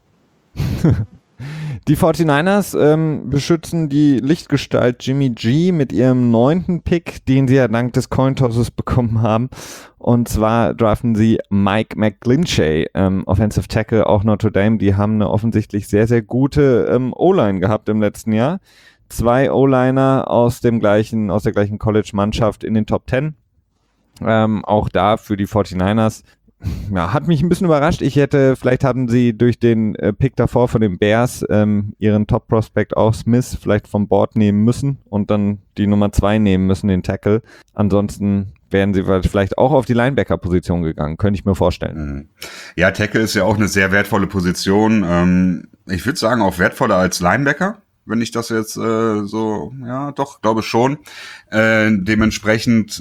Die forty-niners ähm, beschützen die Lichtgestalt Jimmy G mit ihrem neunten Pick, den sie ja dank des Cointosses bekommen haben. Und zwar draften sie Mike McGlinchey, ähm, Offensive Tackle, auch Notre Dame. Die haben eine offensichtlich sehr, sehr gute ähm, O-Line gehabt im letzten Jahr. Zwei O-Liner aus dem gleichen, aus der gleichen College-Mannschaft in den Top Ten. Ähm, auch da für die forty-niners. Ja, hat mich ein bisschen überrascht. Ich hätte, vielleicht haben sie durch den äh, Pick davor von den Bears ähm, ihren Top-Prospect auch Smith vielleicht vom Board nehmen müssen und dann die Nummer zwei nehmen müssen, den Tackle. Ansonsten wären sie vielleicht auch auf die Linebacker-Position gegangen, könnte ich mir vorstellen. Ja, Tackle ist ja auch eine sehr wertvolle Position. Ähm, ich würde sagen, auch wertvoller als Linebacker. wenn ich das jetzt äh, so, ja, doch, glaube schon. Äh, dementsprechend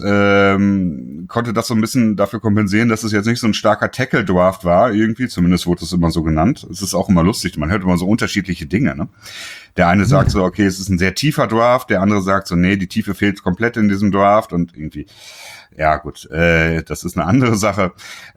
ähm, konnte das so ein bisschen dafür kompensieren, dass es jetzt nicht so ein starker Tackle-Draft war, irgendwie, zumindest wurde es immer so genannt. Es ist auch immer lustig, man hört immer so unterschiedliche Dinge, ne? Der eine sagt so, okay, es ist ein sehr tiefer Draft, der andere sagt so, nee, die Tiefe fehlt komplett in diesem Draft und irgendwie, ja gut, äh, das ist eine andere Sache.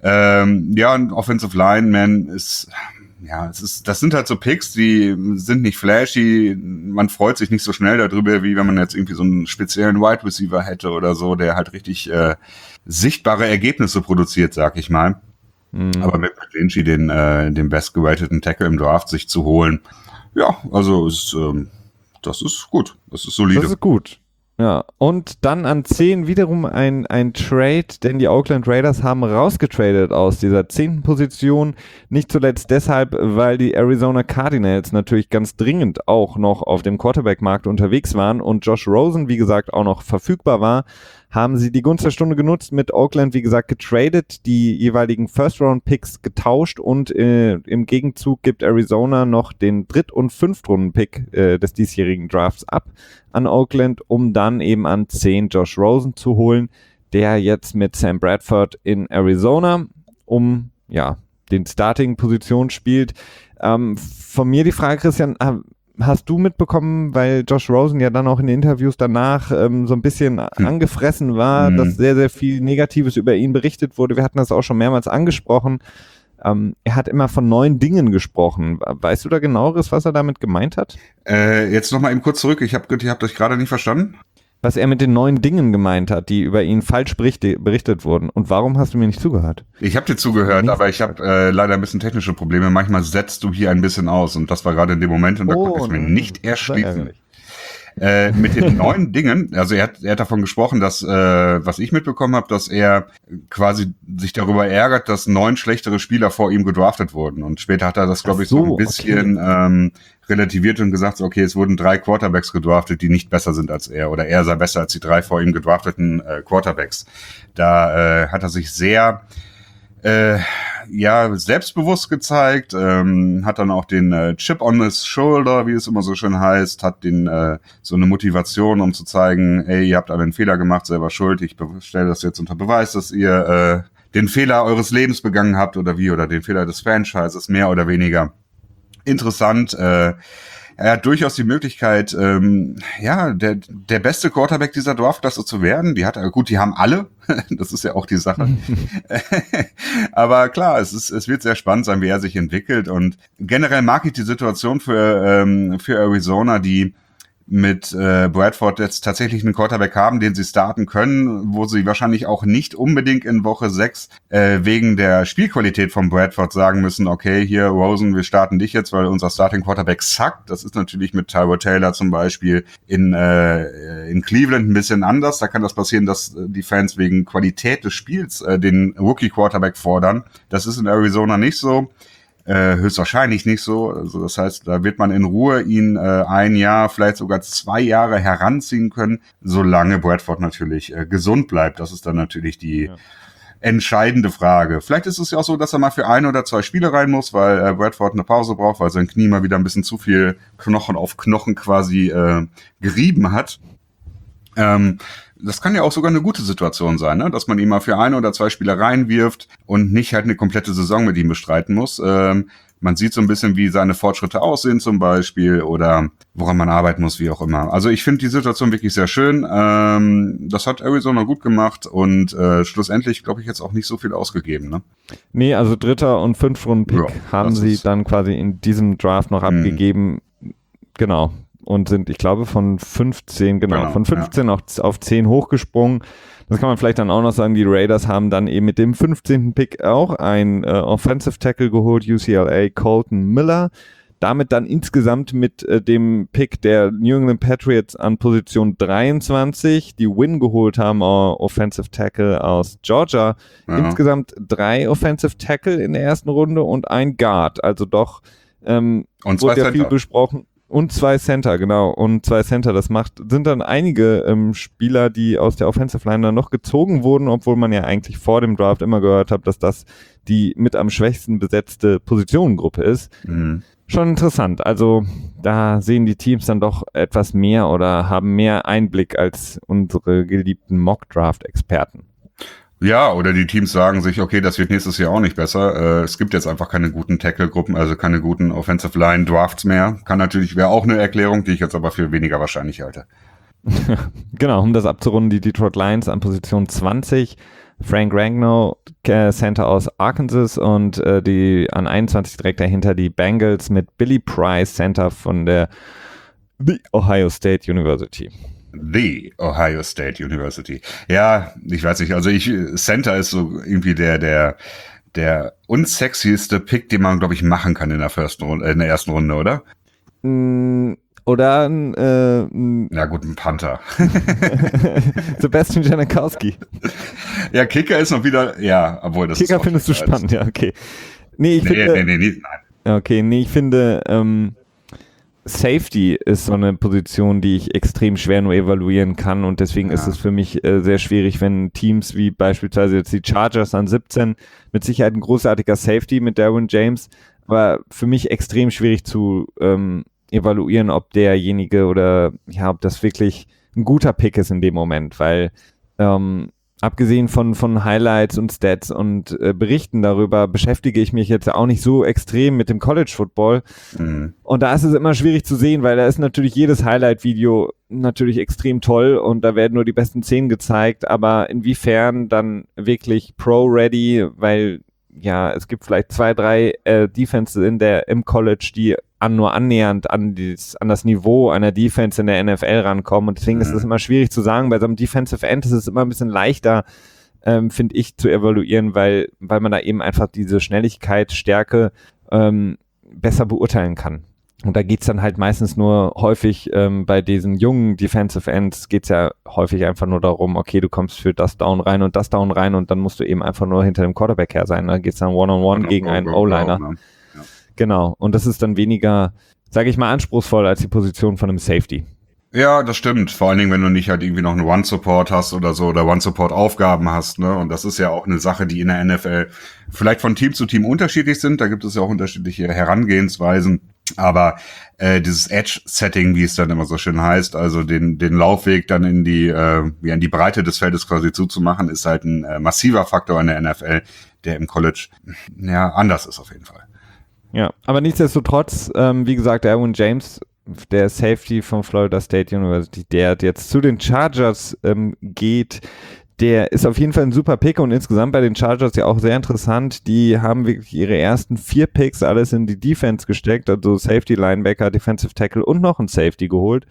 Ähm, ja, ein Offensive Lineman ist, ja, es ist, das sind halt so Picks, die sind nicht flashy, man freut sich nicht so schnell darüber, wie wenn man jetzt irgendwie so einen speziellen Wide Receiver hätte oder so, der halt richtig äh, sichtbare Ergebnisse produziert, sag ich mal. Mhm. Aber mit McGlinchey den, äh, den bestgerateten Tackle im Draft sich zu holen, ja, also ist, ähm, das ist gut, das ist solide. Das ist gut. Ja, und dann an zehn wiederum ein, ein Trade, denn die Oakland Raiders haben rausgetradet aus dieser zehnten Position. Nicht zuletzt deshalb, weil die Arizona Cardinals natürlich ganz dringend auch noch auf dem Quarterback-Markt unterwegs waren und Josh Rosen, wie gesagt, auch noch verfügbar war, haben sie die Gunst der Stunde genutzt, mit Oakland, wie gesagt, getradet, die jeweiligen First-Round-Picks getauscht und äh, im Gegenzug gibt Arizona noch den Dritt- und Fünftrunden-Pick äh, des diesjährigen Drafts ab an Oakland, um dann eben an zehn Josh Rosen zu holen, der jetzt mit Sam Bradford in Arizona um ja den Starting-Position spielt. Ähm, von mir die Frage, Christian, hast du mitbekommen, weil Josh Rosen ja dann auch in den Interviews danach ähm, so ein bisschen hm. angefressen war, hm. dass sehr, sehr viel Negatives über ihn berichtet wurde. Wir hatten das auch schon mehrmals angesprochen. Ähm, er hat immer von neuen Dingen gesprochen. Weißt du da genaueres, was er damit gemeint hat? Äh, jetzt nochmal eben kurz zurück. Ich habe ich hab dich gerade nicht verstanden. Was er mit den neuen Dingen gemeint hat, die über ihn falsch berichte, berichtet wurden. Und warum hast du mir nicht zugehört? Ich habe dir zugehört, nicht aber ich habe äh, leider ein bisschen technische Probleme. Manchmal setzt du hier ein bisschen aus und das war gerade in dem Moment und da oh, konnte ich mir nicht erschließen. Äh, mit den neuen Dingen, also er hat, er hat davon gesprochen, dass, äh, was ich mitbekommen habe, dass er quasi sich darüber ärgert, dass neun schlechtere Spieler vor ihm gedraftet wurden. Und später hat er das, glaube ich, so, so ein bisschen okay. ähm, relativiert und gesagt, okay, es wurden drei Quarterbacks gedraftet, die nicht besser sind als er. Oder er sei besser als die drei vor ihm gedrafteten äh, Quarterbacks. Da äh, hat er sich sehr Äh, ja, selbstbewusst gezeigt, ähm, hat dann auch den äh, Chip on his shoulder, wie es immer so schön heißt, hat den äh, so eine Motivation, um zu zeigen, ey, ihr habt einen Fehler gemacht, selber schuld, ich stelle das jetzt unter Beweis, dass ihr äh, den Fehler eures Lebens begangen habt oder wie, oder den Fehler des Franchises, mehr oder weniger. Interessant, äh, er hat durchaus die Möglichkeit, ähm, ja, der der beste Quarterback dieser Draftklasse zu werden. Die hat er, gut, die haben alle. Das ist ja auch die Sache. Aber klar, es ist, es wird sehr spannend sein, wie er sich entwickelt. Und generell mag ich die Situation für ähm, für Arizona, die mit äh, Bradford jetzt tatsächlich einen Quarterback haben, den sie starten können, wo sie wahrscheinlich auch nicht unbedingt in Woche sechs äh, wegen der Spielqualität von Bradford sagen müssen, okay, hier Rosen, wir starten dich jetzt, weil unser Starting Quarterback sackt. Das ist natürlich mit Tyrod Taylor zum Beispiel in äh, in Cleveland ein bisschen anders. Da kann das passieren, dass die Fans wegen Qualität des Spiels äh, den Rookie Quarterback fordern. Das ist in Arizona nicht so. Äh, höchstwahrscheinlich nicht so. Also das heißt, da wird man in Ruhe ihn äh, ein Jahr, vielleicht sogar zwei Jahre heranziehen können, solange Bradford natürlich äh, gesund bleibt. Das ist dann natürlich die ja. entscheidende Frage. Vielleicht ist es ja auch so, dass er mal für ein oder zwei Spiele rein muss, weil äh, Bradford eine Pause braucht, weil sein Knie mal wieder ein bisschen zu viel Knochen auf Knochen quasi äh, gerieben hat. Ähm, das kann ja auch sogar eine gute Situation sein, ne? Dass man ihn mal für ein oder zwei Spiele reinwirft und nicht halt eine komplette Saison mit ihm bestreiten muss. Ähm, man sieht so ein bisschen, wie seine Fortschritte aussehen zum Beispiel oder woran man arbeiten muss, wie auch immer. Also ich finde die Situation wirklich sehr schön. Ähm, das hat Arizona gut gemacht und äh, schlussendlich, glaube ich, jetzt auch nicht so viel ausgegeben, ne? Nee, also dritter und Fünftrunden-Pick ja, haben sie dann quasi in diesem Draft noch mh. abgegeben. Genau. Und sind, ich glaube, von fünfzehn, genau, genau von fünfzehn ja. auf, auf zehn hochgesprungen. Das kann man vielleicht dann auch noch sagen, die Raiders haben dann eben mit dem fünfzehnten Pick auch ein äh, Offensive Tackle geholt, U C L A, Colton Miller. Damit dann insgesamt mit äh, dem Pick der New England Patriots an Position dreiundzwanzig, die Win geholt haben, äh, Offensive Tackle aus Georgia. Ja. Insgesamt drei Offensive Tackle in der ersten Runde und ein Guard. Also doch ähm, und wurde ja Center. viel besprochen. Und zwei Center, genau. Und zwei Center. Das macht, sind dann einige ähm, Spieler, die aus der Offensive Line dann noch gezogen wurden, obwohl man ja eigentlich vor dem Draft immer gehört hat, dass das die mit am schwächsten besetzte Positionengruppe ist. Mhm. schon interessant. Also da sehen die Teams dann doch etwas mehr oder haben mehr Einblick als unsere geliebten Mock-Draft-Experten. Ja, oder die Teams sagen sich, okay, das wird nächstes Jahr auch nicht besser. Äh, es gibt jetzt einfach keine guten Tackle-Gruppen, also keine guten Offensive-Line-Drafts mehr. Kann natürlich, wäre auch eine Erklärung, die ich jetzt aber für weniger wahrscheinlich halte. Genau, um das abzurunden, die Detroit Lions an Position zwanzig, Frank Ragnow, äh, Center aus Arkansas und äh, die an einundzwanzig direkt dahinter die Bengals mit Billy Price, Center von der The Ohio State University. The Ohio State University. Ja, ich weiß nicht, also ich, Center ist so irgendwie der, der, der unsexieste Pick, den man, glaube ich, machen kann in der, first Runde, in der ersten Runde, oder? Mm, oder ein, äh, ja gut, ein Panther. Sebastian Janikowski. Ja, Kicker ist noch wieder, ja, obwohl das Kicker ist findest du spannend, ja, okay. Nee, ich nee, finde, nee, nee, nee, nein. Okay, nee, ich finde, ähm, Safety ist so eine Position, die ich extrem schwer nur evaluieren kann und deswegen ja. ist es für mich äh, sehr schwierig, wenn Teams wie beispielsweise jetzt die Chargers an siebzehn, mit Sicherheit ein großartiger Safety mit Derwin James, aber für mich extrem schwierig zu ähm, evaluieren, ob derjenige oder ja, ob das wirklich ein guter Pick ist in dem Moment, weil ähm, abgesehen von, von Highlights und Stats und äh, Berichten darüber beschäftige ich mich jetzt auch nicht so extrem mit dem College Football. Mhm. Und da ist es immer schwierig zu sehen, weil da ist natürlich jedes Highlight-Video natürlich extrem toll und da werden nur die besten Szenen gezeigt, aber inwiefern dann wirklich Pro-Ready, weil ja, es gibt vielleicht zwei, drei äh, Defenses in der, im College, die an, nur annähernd an, dieses, an das Niveau einer Defense in der N F L rankommen und deswegen mhm. ist es immer schwierig zu sagen, bei so einem Defensive End ist es immer ein bisschen leichter, ähm, finde ich, zu evaluieren, weil, weil man da eben einfach diese Schnelligkeit, Stärke ähm, besser beurteilen kann. Und da geht's dann halt meistens nur häufig ähm, bei diesen jungen Defensive Ends geht's ja häufig einfach nur darum, okay, du kommst für das Down rein und das Down rein und dann musst du eben einfach nur hinter dem Quarterback her sein. Da geht's dann One-on-One gegen go, einen go, O-Liner. Go, ja. Genau. Und das ist dann weniger, sage ich mal, anspruchsvoll als die Position von einem Safety. Ja, das stimmt. Vor allen Dingen, wenn du nicht halt irgendwie noch einen One-Support hast oder so oder One-Support-Aufgaben hast, ne? Und das ist ja auch eine Sache, die in der N F L vielleicht von Team zu Team unterschiedlich sind. Da gibt es ja auch unterschiedliche Herangehensweisen. Aber äh, dieses Edge-Setting, wie es dann immer so schön heißt, also den den Laufweg dann in die äh, ja, in die Breite des Feldes quasi zuzumachen, ist halt ein äh, massiver Faktor in der N F L, der im College ja anders ist auf jeden Fall. Ja, aber nichtsdestotrotz, ähm, wie gesagt, Derwin James, der Safety von Florida State University, der jetzt zu den Chargers ähm, geht, der ist auf jeden Fall ein super Pick und insgesamt bei den Chargers ja auch sehr interessant. Die haben wirklich ihre ersten vier Picks alles in die Defense gesteckt, also Safety, Linebacker, Defensive Tackle und noch ein Safety geholt.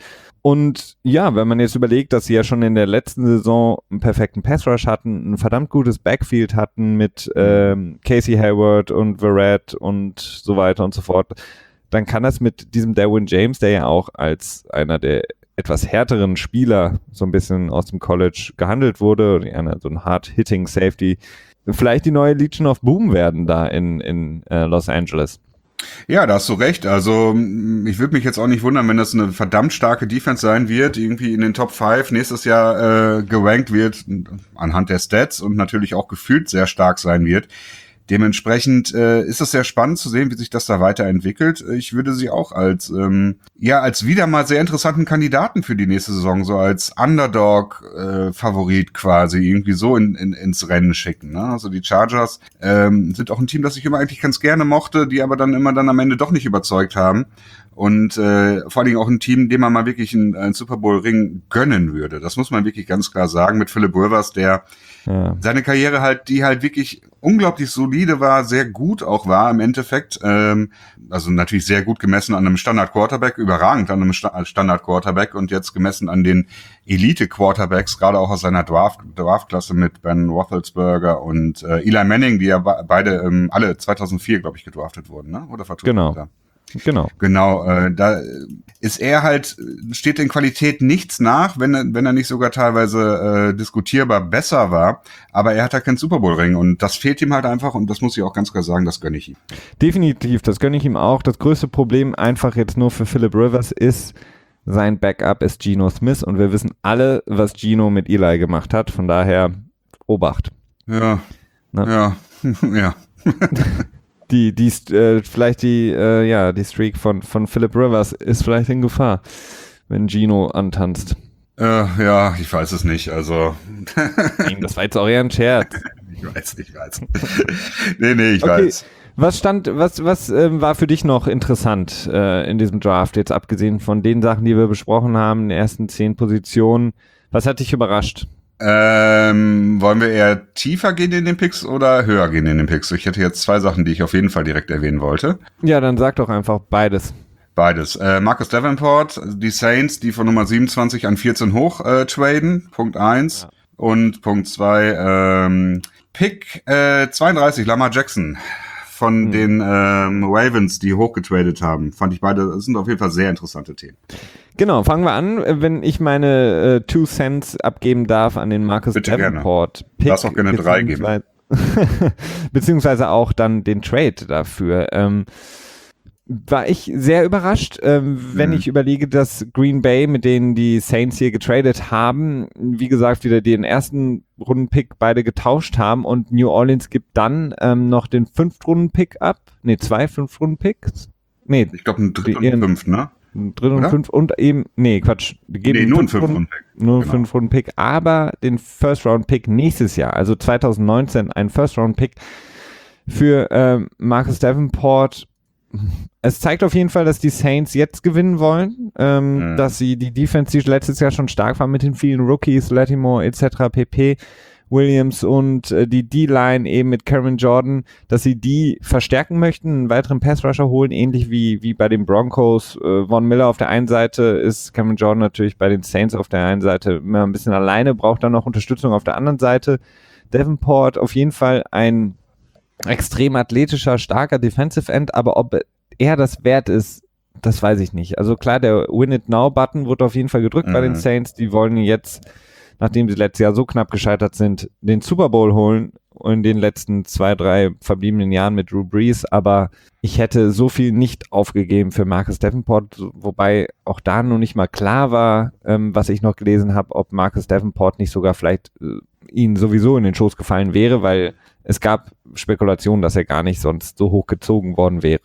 Und ja, wenn man jetzt überlegt, dass sie ja schon in der letzten Saison einen perfekten Pass-Rush hatten, ein verdammt gutes Backfield hatten mit ähm, Casey Hayward und Verrett und so weiter und so fort, dann kann das mit diesem Derwin James, der ja auch als einer der etwas härteren Spieler so ein bisschen aus dem College gehandelt wurde, so ein Hard-Hitting Safety, vielleicht die neue Legion of Boom werden da in, in äh, Los Angeles. Ja, da hast du recht. Also ich würde mich jetzt auch nicht wundern, wenn das eine verdammt starke Defense sein wird, irgendwie in den Top fünf nächstes Jahr äh, gerankt wird, anhand der Stats und natürlich auch gefühlt sehr stark sein wird. Dementsprechend äh, ist es sehr spannend zu sehen, wie sich das da weiterentwickelt. Ich würde sie auch als ähm, ja als wieder mal sehr interessanten Kandidaten für die nächste Saison, so als Underdog-Favorit äh, quasi irgendwie so in, in, ins Rennen schicken. Ne? Also die Chargers ähm, sind auch ein Team, das ich immer eigentlich ganz gerne mochte, die aber dann immer dann am Ende doch nicht überzeugt haben. Und äh, vor allen Dingen auch ein Team, dem man mal wirklich einen, einen Super Bowl-Ring gönnen würde. Das muss man wirklich ganz klar sagen mit Philip Rivers, der ja. seine Karriere halt, die halt wirklich unglaublich solide war, sehr gut auch war im Endeffekt. Ähm, also natürlich sehr gut gemessen an einem Standard-Quarterback, überragend an einem Standard-Quarterback und jetzt gemessen an den Elite-Quarterbacks, gerade auch aus seiner Draft, Draft-Klasse mit Ben Roethlisberger und äh, Eli Manning, die ja beide ähm, alle zweitausendvier, glaube ich, gedraftet wurden, ne? Oder vertut Genau. Da? Genau. Genau, äh, da ist er halt, steht in Qualität nichts nach, wenn er, wenn er nicht sogar teilweise äh, diskutierbar besser war, aber er hat halt keinen Super Bowl Ring und das fehlt ihm halt einfach und das muss ich auch ganz klar sagen, das gönne ich ihm. Definitiv, das gönne ich ihm auch. Das größte Problem einfach jetzt nur für Philip Rivers ist, sein Backup ist Geno Smith und wir wissen alle, was Geno mit Eli gemacht hat, von daher Obacht. Ja, Na? ja, ja. die, die, äh, vielleicht die, äh, ja, die Streak von, von Philip Rivers ist vielleicht in Gefahr, wenn Gino antanzt. Äh, ja, ich weiß es nicht, also. Nein, das war jetzt auch eher ein Scherz. Ich weiß, ich weiß. nee, nee, ich okay. weiß. Was stand, was, was ähm, war für dich noch interessant äh, in diesem Draft, jetzt abgesehen von den Sachen, die wir besprochen haben, in den ersten zehn Positionen? Was hat dich überrascht? Ähm, wollen wir eher tiefer gehen in den Picks oder höher gehen in den Picks? Ich hätte jetzt zwei Sachen, die ich auf jeden Fall direkt erwähnen wollte. Ja, dann sag doch einfach beides. Beides. Äh, Marcus Davenport, die Saints, die von Nummer siebenundzwanzig an vierzehn hoch äh, traden, Punkt eins. Ja. Und Punkt zwei, ähm, Pick äh, zweiunddreißig, Lamar Jackson von hm. den ähm, Ravens, die hochgetradet haben. Fand ich beide, das sind auf jeden Fall sehr interessante Themen. Genau, fangen wir an, wenn ich meine äh, Two Cents abgeben darf an den Marcus Bitte Davenport. Gerne. Pick, lass auch gerne drei geben. beziehungsweise auch dann den Trade dafür. Ähm, war ich sehr überrascht, ähm, wenn mhm. ich überlege, dass Green Bay, mit denen die Saints hier getradet haben, wie gesagt, wieder den ersten Rundenpick beide getauscht haben und New Orleans gibt dann ähm, noch den Fünftrunden-Pick ab. Ne, zwei Fünftrunden-Picks. Nee, ich glaube, ein Dritt und ein Fünft, ne? Ein Dritt und Fünf und eben, nee, Quatsch. Die geben nee, nur einen Fünf-Runden-Pick. Nur einen genau. Fünf-Runden-Pick, aber den First-Round-Pick nächstes Jahr, also zwanzig neunzehn, ein First-Round-Pick für äh, Marcus Davenport. Es zeigt auf jeden Fall, dass die Saints jetzt gewinnen wollen, ähm, mhm. dass sie die Defense, die letztes Jahr schon stark war mit den vielen Rookies, Lattimore et cetera pp., Williams und äh, die D-Line eben mit Cameron Jordan, dass sie die verstärken möchten, einen weiteren Pass-Rusher holen, ähnlich wie, wie bei den Broncos. Äh, Von Miller auf der einen Seite ist Cameron Jordan natürlich bei den Saints auf der einen Seite immer ein bisschen alleine, braucht dann noch Unterstützung auf der anderen Seite. Davenport auf jeden Fall ein extrem athletischer, starker Defensive End, aber ob er das wert ist, das weiß ich nicht. Also klar, der Win-It-Now-Button wurde auf jeden Fall gedrückt mhm. bei den Saints. Die wollen jetzt, nachdem sie letztes Jahr so knapp gescheitert sind, den Super Bowl holen in den letzten zwei, drei verbliebenen Jahren mit Drew Brees. Aber ich hätte so viel nicht aufgegeben für Marcus Davenport, wobei auch da noch nicht mal klar war, ähm, was ich noch gelesen habe, ob Marcus Davenport nicht sogar vielleicht äh, ihnen sowieso in den Schoß gefallen wäre, weil es gab Spekulationen, dass er gar nicht sonst so hoch gezogen worden wäre.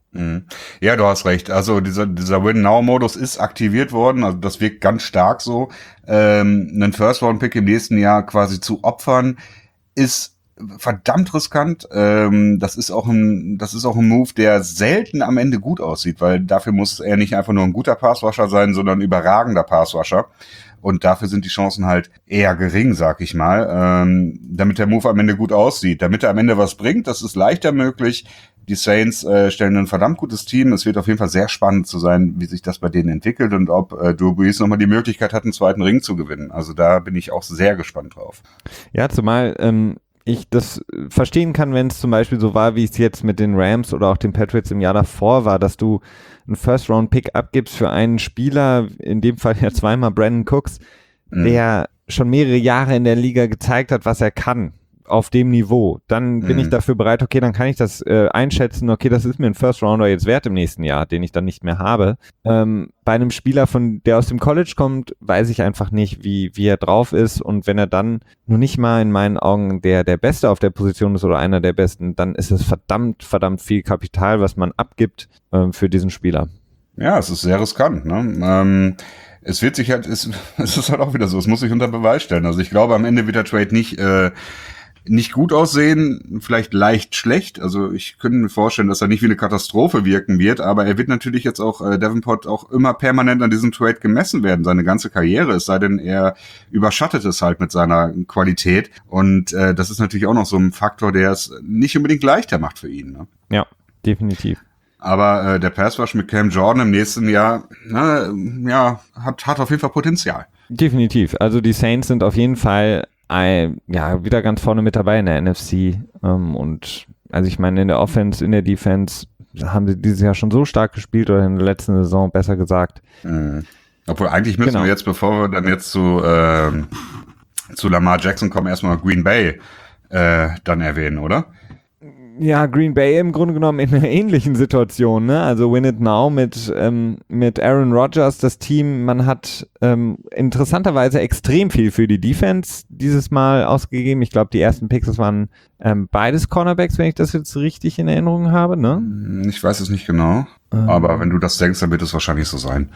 Ja, du hast recht. Also dieser, dieser Win-Now-Modus ist aktiviert worden. Also das wirkt ganz stark so. Ähm, einen First-Round-Pick im nächsten Jahr quasi zu opfern, ist verdammt riskant. Ähm, das ist auch ein, das ist auch ein Move, der selten am Ende gut aussieht, weil dafür muss er nicht einfach nur ein guter Passwasher sein, sondern ein überragender Passwasher. Und dafür sind die Chancen halt eher gering, sag ich mal, ähm, damit der Move am Ende gut aussieht. Damit er am Ende was bringt, das ist leichter möglich. Die Saints äh, stellen ein verdammt gutes Team. Es wird auf jeden Fall sehr spannend zu sein, wie sich das bei denen entwickelt und ob äh, Drew Brees nochmal die Möglichkeit hat, einen zweiten Ring zu gewinnen. Also da bin ich auch sehr gespannt drauf. Ja, zumal ähm, ich das verstehen kann, wenn es zum Beispiel so war, wie es jetzt mit den Rams oder auch den Patriots im Jahr davor war, dass du einen First-Round-Pick abgibst für einen Spieler, in dem Fall ja zweimal Brandon Cooks, mhm. der schon mehrere Jahre in der Liga gezeigt hat, was er kann auf dem Niveau. Dann bin mhm. ich dafür bereit, okay, dann kann ich das äh, einschätzen, okay, das ist mir ein First-Rounder jetzt wert im nächsten Jahr, den ich dann nicht mehr habe. Ähm, bei einem Spieler, von der aus dem College kommt, weiß ich einfach nicht, wie, wie er drauf ist, und wenn er dann nur nicht mal in meinen Augen der, der Beste auf der Position ist oder einer der Besten, dann ist es verdammt, verdammt viel Kapital, was man abgibt ähm, für diesen Spieler. Ja, es ist sehr riskant, ne? Ähm Es wird sich halt, es, es ist halt auch wieder so, es muss sich unter Beweis stellen. Also ich glaube, am Ende wird der Trade nicht äh, nicht gut aussehen, vielleicht leicht schlecht. Also ich könnte mir vorstellen, dass er nicht wie eine Katastrophe wirken wird, aber er wird natürlich jetzt auch, äh, Davenport, auch immer permanent an diesem Trade gemessen werden, seine ganze Karriere, es sei denn, er überschattet es halt mit seiner Qualität. Und äh, das ist natürlich auch noch so ein Faktor, der es nicht unbedingt leichter macht für ihn. Ne? Ja, definitiv. Aber äh, der Passwash mit Cam Jordan im nächsten Jahr, na, ja, hat, hat auf jeden Fall Potenzial. Definitiv. Also die Saints sind auf jeden Fall ein, ja, wieder ganz vorne mit dabei in der N F C. Ähm, und also ich meine, in der Offense, in der Defense haben sie dieses Jahr schon so stark gespielt, oder in der letzten Saison besser gesagt. Mhm. Obwohl eigentlich müssen genau. wir jetzt, bevor wir dann jetzt zu, äh, zu Lamar Jackson kommen, erstmal Green Bay äh, dann erwähnen, oder? Ja, Green Bay im Grunde genommen in einer ähnlichen Situation, ne? Also Win It Now mit, ähm, mit Aaron Rodgers, das Team, man hat ähm, interessanterweise extrem viel für die Defense dieses Mal ausgegeben. Ich glaube, die ersten Picks, das waren ähm, beides Cornerbacks, wenn ich das jetzt richtig in Erinnerung habe, ne? Ich weiß es nicht genau, ähm. aber wenn du das denkst, dann wird es wahrscheinlich so sein.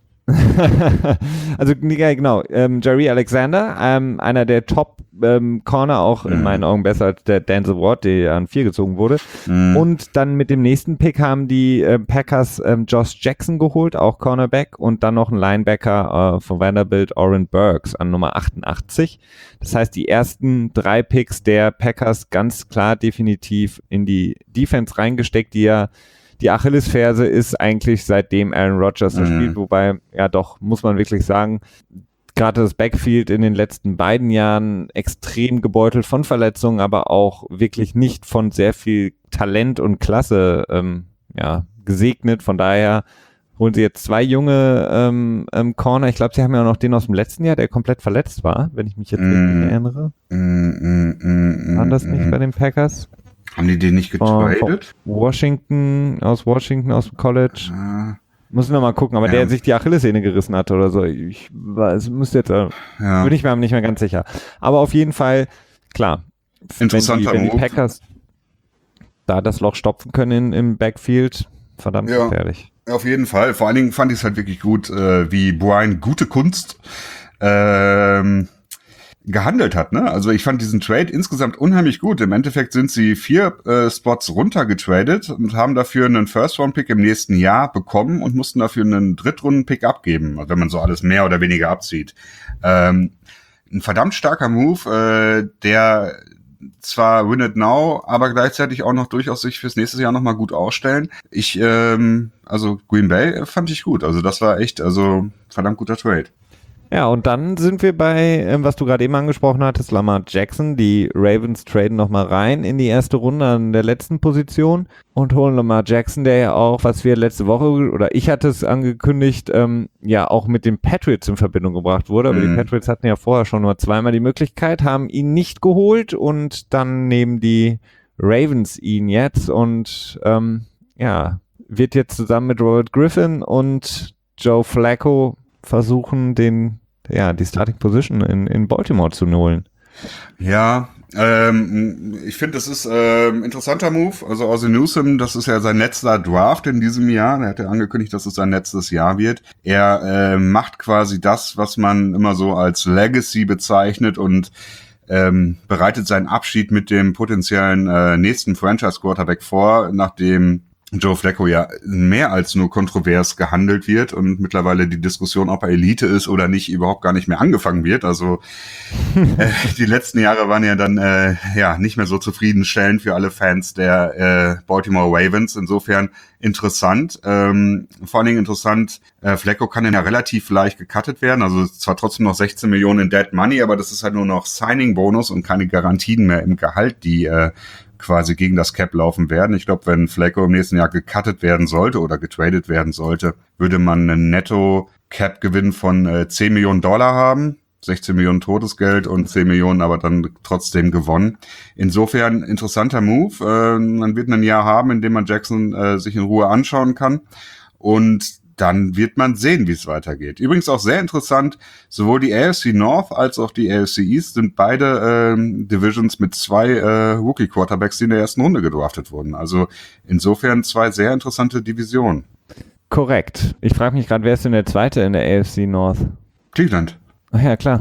Also ja, genau, ähm, Jerry Alexander, ähm, einer der Top ähm, Corner, auch in mm. meinen Augen besser als der Denzel Ward, der an vier gezogen wurde. Mm. Und dann mit dem nächsten Pick haben die äh, Packers ähm, Josh Jackson geholt, auch Cornerback, und dann noch ein Linebacker äh, von Vanderbilt, Oren Burks, an Nummer achtundachtzig. Das heißt, die ersten drei Picks der Packers ganz klar definitiv in die Defense reingesteckt, die ja die Achillesferse ist eigentlich seitdem Aaron Rodgers da mhm. spielt, wobei, ja doch, muss man wirklich sagen, gerade das Backfield in den letzten beiden Jahren extrem gebeutelt von Verletzungen, aber auch wirklich nicht von sehr viel Talent und Klasse ähm, ja, gesegnet. Von daher holen sie jetzt zwei junge ähm, ähm, Corner. Ich glaube, sie haben ja noch den aus dem letzten Jahr, der komplett verletzt war, wenn ich mich jetzt mm. richtig erinnere. Mm, mm, mm, War das nicht mm. bei den Packers? Haben die den nicht getradet? Washington, aus Washington, aus dem College. Ah. Muss ich noch mal gucken, aber ja. der sich die Achillessehne gerissen hat oder so. Ich weiß, müsste jetzt, ja. bin ich mir nicht mehr ganz sicher. Aber auf jeden Fall, klar, interessanter wenn die, wenn die Packers da das Loch stopfen können im Backfield, verdammt ja. gefährlich. Auf jeden Fall. Vor allen Dingen fand ich es halt wirklich gut, äh, wie Brian gute Kunst ähm, gehandelt hat, ne? Also ich fand diesen Trade insgesamt unheimlich gut. Im Endeffekt sind sie vier äh, Spots runtergetradet und haben dafür einen First-Round-Pick im nächsten Jahr bekommen und mussten dafür einen Drittrunden-Pick abgeben, wenn man so alles mehr oder weniger abzieht. Ähm, ein verdammt starker Move, äh, der zwar win it now, aber gleichzeitig auch noch durchaus sich fürs nächste Jahr nochmal gut ausstellen. Ich, ähm, also Green Bay fand ich gut. Also das war echt, also verdammt guter Trade. Ja, und dann sind wir bei, was du gerade eben angesprochen hattest, Lamar Jackson. Die Ravens traden nochmal rein in die erste Runde an der letzten Position und holen Lamar Jackson, der ja auch, was wir letzte Woche, oder ich hatte es angekündigt, ähm, ja auch mit den Patriots in Verbindung gebracht wurde. Aber mhm. die Patriots hatten ja vorher schon nur zweimal die Möglichkeit, haben ihn nicht geholt und dann nehmen die Ravens ihn jetzt und ähm, ja, wird jetzt zusammen mit Robert Griffin und Joe Flacco versuchen, den, ja, die Starting Position in, in Baltimore zu holen. Ja, ähm, ich finde, das ist ähm, interessanter Move. Also Ozzie Newsome, das ist ja sein letzter Draft in diesem Jahr. Er hat ja angekündigt, dass es sein letztes Jahr wird. Er äh, macht quasi das, was man immer so als Legacy bezeichnet und ähm, bereitet seinen Abschied mit dem potenziellen äh, nächsten Franchise-Quarterback vor, nachdem Joe Flacco ja mehr als nur kontrovers gehandelt wird und mittlerweile die Diskussion, ob er Elite ist oder nicht, überhaupt gar nicht mehr angefangen wird. Also äh, die letzten Jahre waren ja dann äh, ja nicht mehr so zufriedenstellend für alle Fans der äh, Baltimore Ravens. Insofern interessant. Ähm, vor allen Dingen interessant, äh, Flacco kann ja relativ leicht gecuttet werden. Also zwar trotzdem noch sechzehn Millionen in Dead Money, aber das ist halt nur noch Signing-Bonus und keine Garantien mehr im Gehalt, die äh, quasi gegen das Cap laufen werden. Ich glaube, wenn Flacco im nächsten Jahr gecuttet werden sollte oder getradet werden sollte, würde man einen Netto-Cap-Gewinn von äh, zehn Millionen Dollar haben, sechzehn Millionen Todesgeld und zehn Millionen aber dann trotzdem gewonnen. Insofern interessanter Move. Äh, man wird ein Jahr haben, in dem man Jackson äh, sich in Ruhe anschauen kann und dann wird man sehen, wie es weitergeht. Übrigens auch sehr interessant, sowohl die A F C North als auch die A F C East sind beide ähm, Divisions mit zwei äh, Rookie-Quarterbacks, die in der ersten Runde gedraftet wurden. Also insofern zwei sehr interessante Divisionen. Korrekt. Ich frage mich gerade, wer ist denn der Zweite in der A F C North? Cleveland. Ach ja, klar.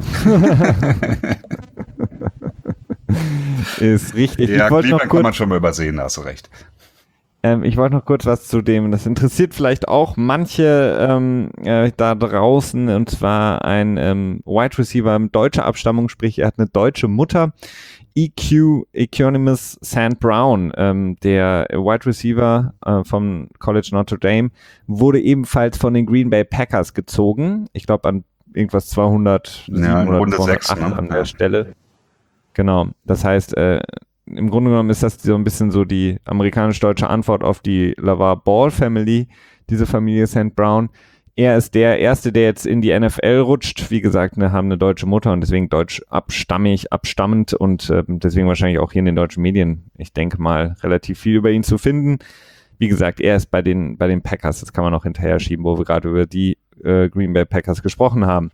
Ist richtig. Ja, ich Cleveland noch kurz kann man schon mal übersehen, da hast du recht. Ähm, ich wollte noch kurz was zu dem, das interessiert vielleicht auch manche ähm, äh, da draußen, und zwar ein ähm, Wide Receiver deutscher Abstammung, sprich er hat eine deutsche Mutter, E Q, Equanimus Saint Brown, ähm, der Wide Receiver äh, vom College Notre Dame, wurde ebenfalls von den Green Bay Packers gezogen, ich glaube an irgendwas zweihundertsieben ja, oder Runde zweihundertacht sechs, ne? an der Stelle. Genau, das heißt, äh, im Grunde genommen ist das so ein bisschen so die amerikanisch-deutsche Antwort auf die LaVar Ball Family, diese Familie Saint Brown. er ist der Erste, der jetzt in die N F L rutscht. Wie gesagt, wir haben eine deutsche Mutter und deswegen deutsch abstammig, abstammend und äh, deswegen wahrscheinlich auch hier in den deutschen Medien, ich denke mal, relativ viel über ihn zu finden. Wie gesagt, er ist bei den, bei den Packers, das kann man noch hinterher schieben, wo wir gerade über die äh, Green Bay Packers gesprochen haben.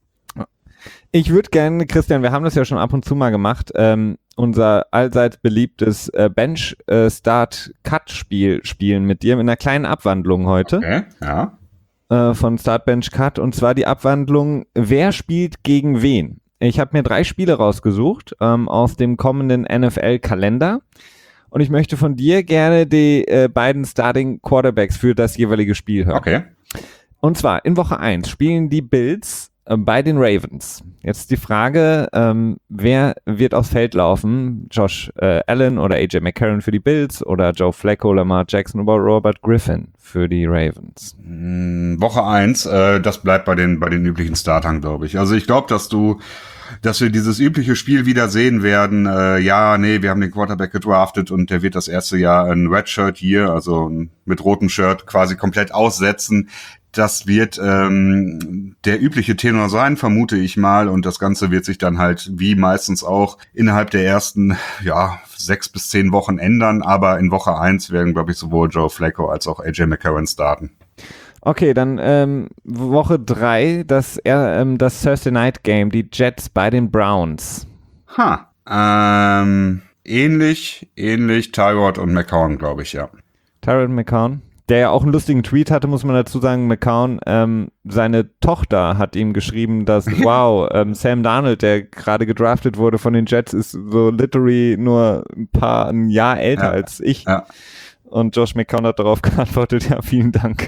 Ich würde gerne, Christian, wir haben das ja schon ab und zu mal gemacht, ähm, unser allseits beliebtes äh, Bench-Start-Cut-Spiel spielen mit dir mit einer kleinen Abwandlung heute. Okay, ja. Äh, von Start-Bench-Cut und zwar die Abwandlung, wer spielt gegen wen? Ich habe mir drei Spiele rausgesucht ähm, aus dem kommenden N F L-Kalender und ich möchte von dir gerne die äh, beiden Starting Quarterbacks für das jeweilige Spiel hören. Okay. Und zwar in Woche eins spielen die Bills bei den Ravens. Jetzt die Frage, ähm, wer wird aufs Feld laufen? Josh äh, Allen oder A J McCarron für die Bills oder Joe Flacco, Lamar Jackson oder Robert Griffin für die Ravens? Woche eins, äh, das bleibt bei den bei den üblichen Startern, glaube ich. Also ich glaube, dass du dass wir dieses übliche Spiel wieder sehen werden. Äh, ja, nee, wir haben den Quarterback gedraftet und der wird das erste Jahr ein Redshirt hier, also mit rotem Shirt quasi komplett aussetzen. Das wird ähm, der übliche Tenor sein, vermute ich mal. Und das Ganze wird sich dann halt, wie meistens auch, innerhalb der ersten ja sechs bis zehn Wochen ändern. Aber in Woche eins werden, glaube ich, sowohl Joe Flacco als auch A J McCarron starten. Okay, dann ähm, Woche drei, das, ähm, das Thursday Night Game, die Jets bei den Browns. Ha, ähm, ähnlich, ähnlich Tyrod und McCown, glaube ich, ja. Tyrod McCown? Der ja auch einen lustigen Tweet hatte, muss man dazu sagen, McCown, ähm, seine Tochter hat ihm geschrieben, dass, wow, ähm, Sam Darnold, der gerade gedraftet wurde von den Jets, ist so literally nur ein paar, ein Jahr älter ja, als ich. Ja. Und Josh McCown hat darauf geantwortet, ja, vielen Dank.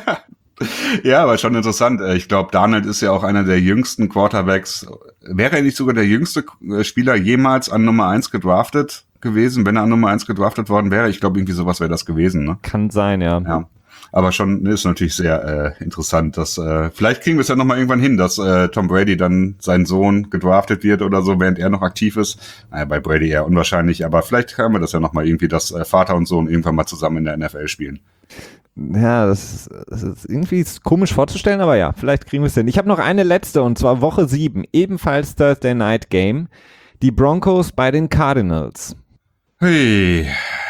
Ja, aber schon interessant. Ich glaube, Darnold ist ja auch einer der jüngsten Quarterbacks. Wäre er nicht sogar der jüngste Spieler jemals an Nummer eins gedraftet gewesen, wenn er an Nummer eins gedraftet worden wäre? Ich glaube, irgendwie sowas wäre das gewesen, ne? Kann sein, ja. Ja. Aber schon ist natürlich sehr äh, interessant, dass äh, vielleicht kriegen wir es ja nochmal irgendwann hin, dass äh, Tom Brady dann sein Sohn gedraftet wird oder so, während er noch aktiv ist. Naja, bei Brady eher unwahrscheinlich, aber vielleicht haben wir das ja nochmal irgendwie, dass äh, Vater und Sohn irgendwann mal zusammen in der N F L spielen. Ja, das ist, das ist irgendwie komisch vorzustellen, aber ja, vielleicht kriegen wir es hin. Ich habe noch eine letzte und zwar Woche sieben, ebenfalls Thursday Night Game, die Broncos bei den Cardinals. Hui,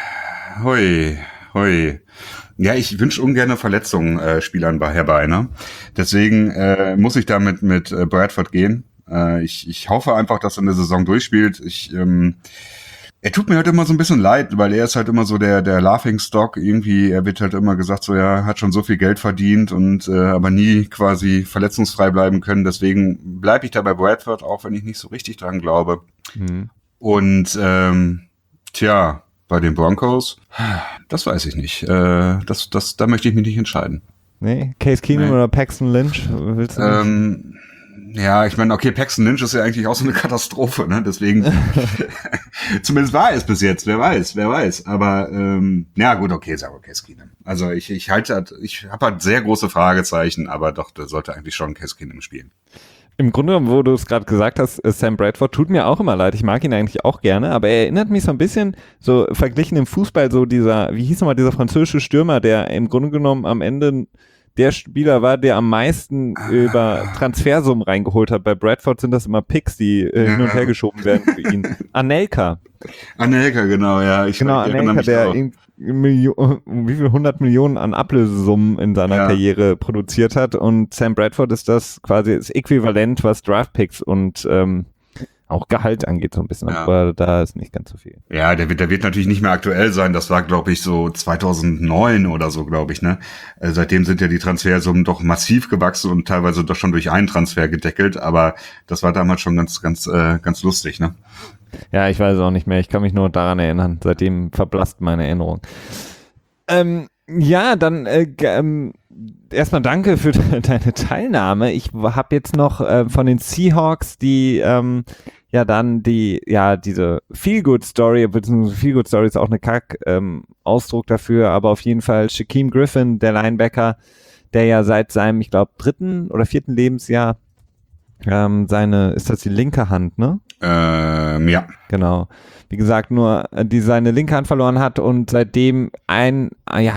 hui, hui. Ja, ich wünsche ungern Verletzungen äh, Spielern bei herbei, ne? Deswegen äh, muss ich da mit, mit äh, Bradford gehen. Äh, ich, ich hoffe einfach, dass er eine Saison durchspielt. Ich, ähm, er tut mir halt immer so ein bisschen leid, weil er ist halt immer so der, der Laughingstock. Irgendwie, er wird halt immer gesagt, so, ja, hat schon so viel Geld verdient und äh, aber nie quasi verletzungsfrei bleiben können. Deswegen bleibe ich da bei Bradford, auch wenn ich nicht so richtig dran glaube. Mhm. Und, ähm, tja, bei den Broncos, das weiß ich nicht. Äh, das, das, da möchte ich mich nicht entscheiden. Nee, Case Keenum nee. oder Paxton Lynch? Willst du ähm, ja, ich meine, okay, Paxton Lynch ist ja eigentlich auch so eine Katastrophe, ne? Deswegen, zumindest war es bis jetzt, wer weiß, wer weiß. Aber ähm, ja gut, okay, sag okay, Case Keenum. Also ich, ich halte, halt, ich habe halt sehr große Fragezeichen, aber doch, der sollte eigentlich schon Case Keenum spielen. Im Grunde genommen, wo du es gerade gesagt hast, Sam Bradford tut mir auch immer leid. Ich mag ihn eigentlich auch gerne, aber er erinnert mich so ein bisschen, so verglichen im Fußball, so dieser, wie hieß nochmal, dieser französische Stürmer, der im Grunde genommen am Ende der Spieler war, der am meisten über Transfersummen reingeholt hat. Bei Bradford sind das immer Picks, die äh, hin und her geschoben werden für ihn. Anelka. Anelka, genau, ja. Ich genau, Anelka, der Million, wie viel hundert Millionen an Ablösesummen in seiner ja. Karriere produziert hat und Sam Bradford ist das quasi das Äquivalent, was Draftpicks und ähm, auch Gehalt angeht so ein bisschen, ja. aber da ist nicht ganz so viel. Ja, der wird, der wird natürlich nicht mehr aktuell sein, das war glaube ich so zweitausendneun oder so, glaube ich, ne. Äh, seitdem sind ja die Transfersummen doch massiv gewachsen und teilweise doch schon durch einen Transfer gedeckelt, aber das war damals schon ganz, ganz, äh, ganz lustig, ne. Ja, ich weiß auch nicht mehr. Ich kann mich nur daran erinnern. Seitdem verblasst meine Erinnerung. Ähm, ja, dann äh, ähm, erstmal danke für deine Teilnahme. Ich habe jetzt noch äh, von den Seahawks die ähm, ja dann die ja diese Feel-Good-Story, beziehungsweise Feel-Good-Story ist auch eine Kack-Ausdruck ähm, dafür, aber auf jeden Fall Shaquem Griffin, der Linebacker, der ja seit seinem, ich glaube, dritten oder vierten Lebensjahr ähm, seine, ist das die linke Hand, ne? Ähm, ja. Genau. Wie gesagt, nur die seine linke Hand verloren hat und seitdem ein, ja,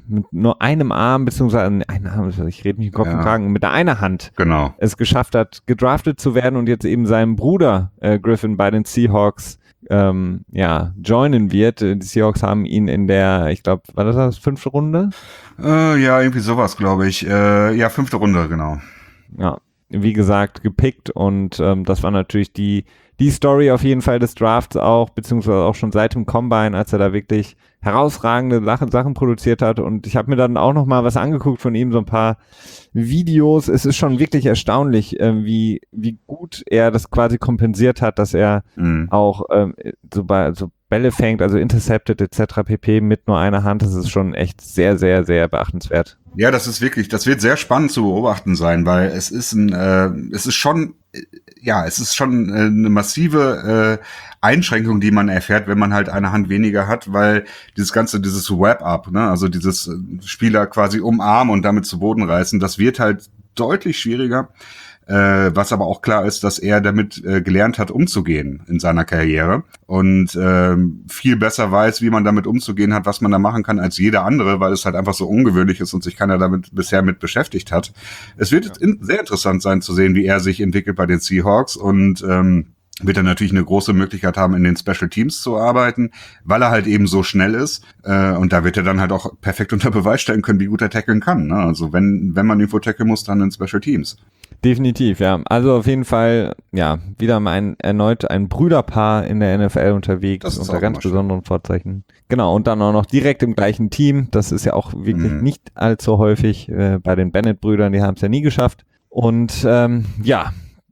mit nur einem Arm, beziehungsweise einem Arm, ich rede mich im Kopf Ja. und Kragen, mit einer Hand Genau. es geschafft hat, gedraftet zu werden und jetzt eben seinem Bruder äh, Griffin bei den Seahawks ähm, ja, joinen wird. Die Seahawks haben ihn in der, ich glaube, war das das, fünfte Runde? Äh, ja, irgendwie sowas, glaube ich. Äh, ja, fünfte Runde, genau. Ja, wie gesagt, gepickt und ähm, das war natürlich die, die Story auf jeden Fall des Drafts auch, beziehungsweise auch schon seit dem Combine, als er da wirklich herausragende Sachen, Sachen produziert hat und ich habe mir dann auch noch mal was angeguckt von ihm, so ein paar Videos. Es ist schon wirklich erstaunlich, äh, wie, wie gut er das quasi kompensiert hat, dass er Mhm. auch ähm, so, bei, so Bälle fängt, also intercepted et cetera pp. Mit nur einer Hand. Das ist schon echt sehr, sehr, sehr beachtenswert. Ja, das ist wirklich, das wird sehr spannend zu beobachten sein, weil es ist ein, äh, es ist schon, äh, ja, es ist schon äh, eine massive äh, Einschränkung, die man erfährt, wenn man halt eine Hand weniger hat, weil dieses ganze, dieses Wrap-up, ne, also dieses äh, Spieler quasi umarmen und damit zu Boden reißen, das wird halt deutlich schwieriger. Äh, was aber auch klar ist, dass er damit äh, gelernt hat, umzugehen in seiner Karriere und äh, viel besser weiß, wie man damit umzugehen hat, was man da machen kann als jeder andere, weil es halt einfach so ungewöhnlich ist und sich keiner damit bisher mit beschäftigt hat. Es wird Ja. in, sehr interessant sein zu sehen, wie er sich entwickelt bei den Seahawks und ähm, wird er natürlich eine große Möglichkeit haben, in den Special Teams zu arbeiten, weil er halt eben so schnell ist. Äh, und da wird er dann halt auch perfekt unter Beweis stellen können, wie gut er tackeln kann. Ne? Also wenn wenn man irgendwo tackeln muss, dann in Special Teams. Definitiv, ja. Also auf jeden Fall, ja, wieder mal ein, erneut ein Brüderpaar in der N F L unterwegs, Das ist unter auch ganz immer schön. besonderen Vorzeichen. Genau, und dann auch noch direkt im gleichen Team. Das ist ja auch wirklich Mhm. nicht allzu häufig äh, bei den Bennett-Brüdern, die haben es ja nie geschafft. Und ähm, ja,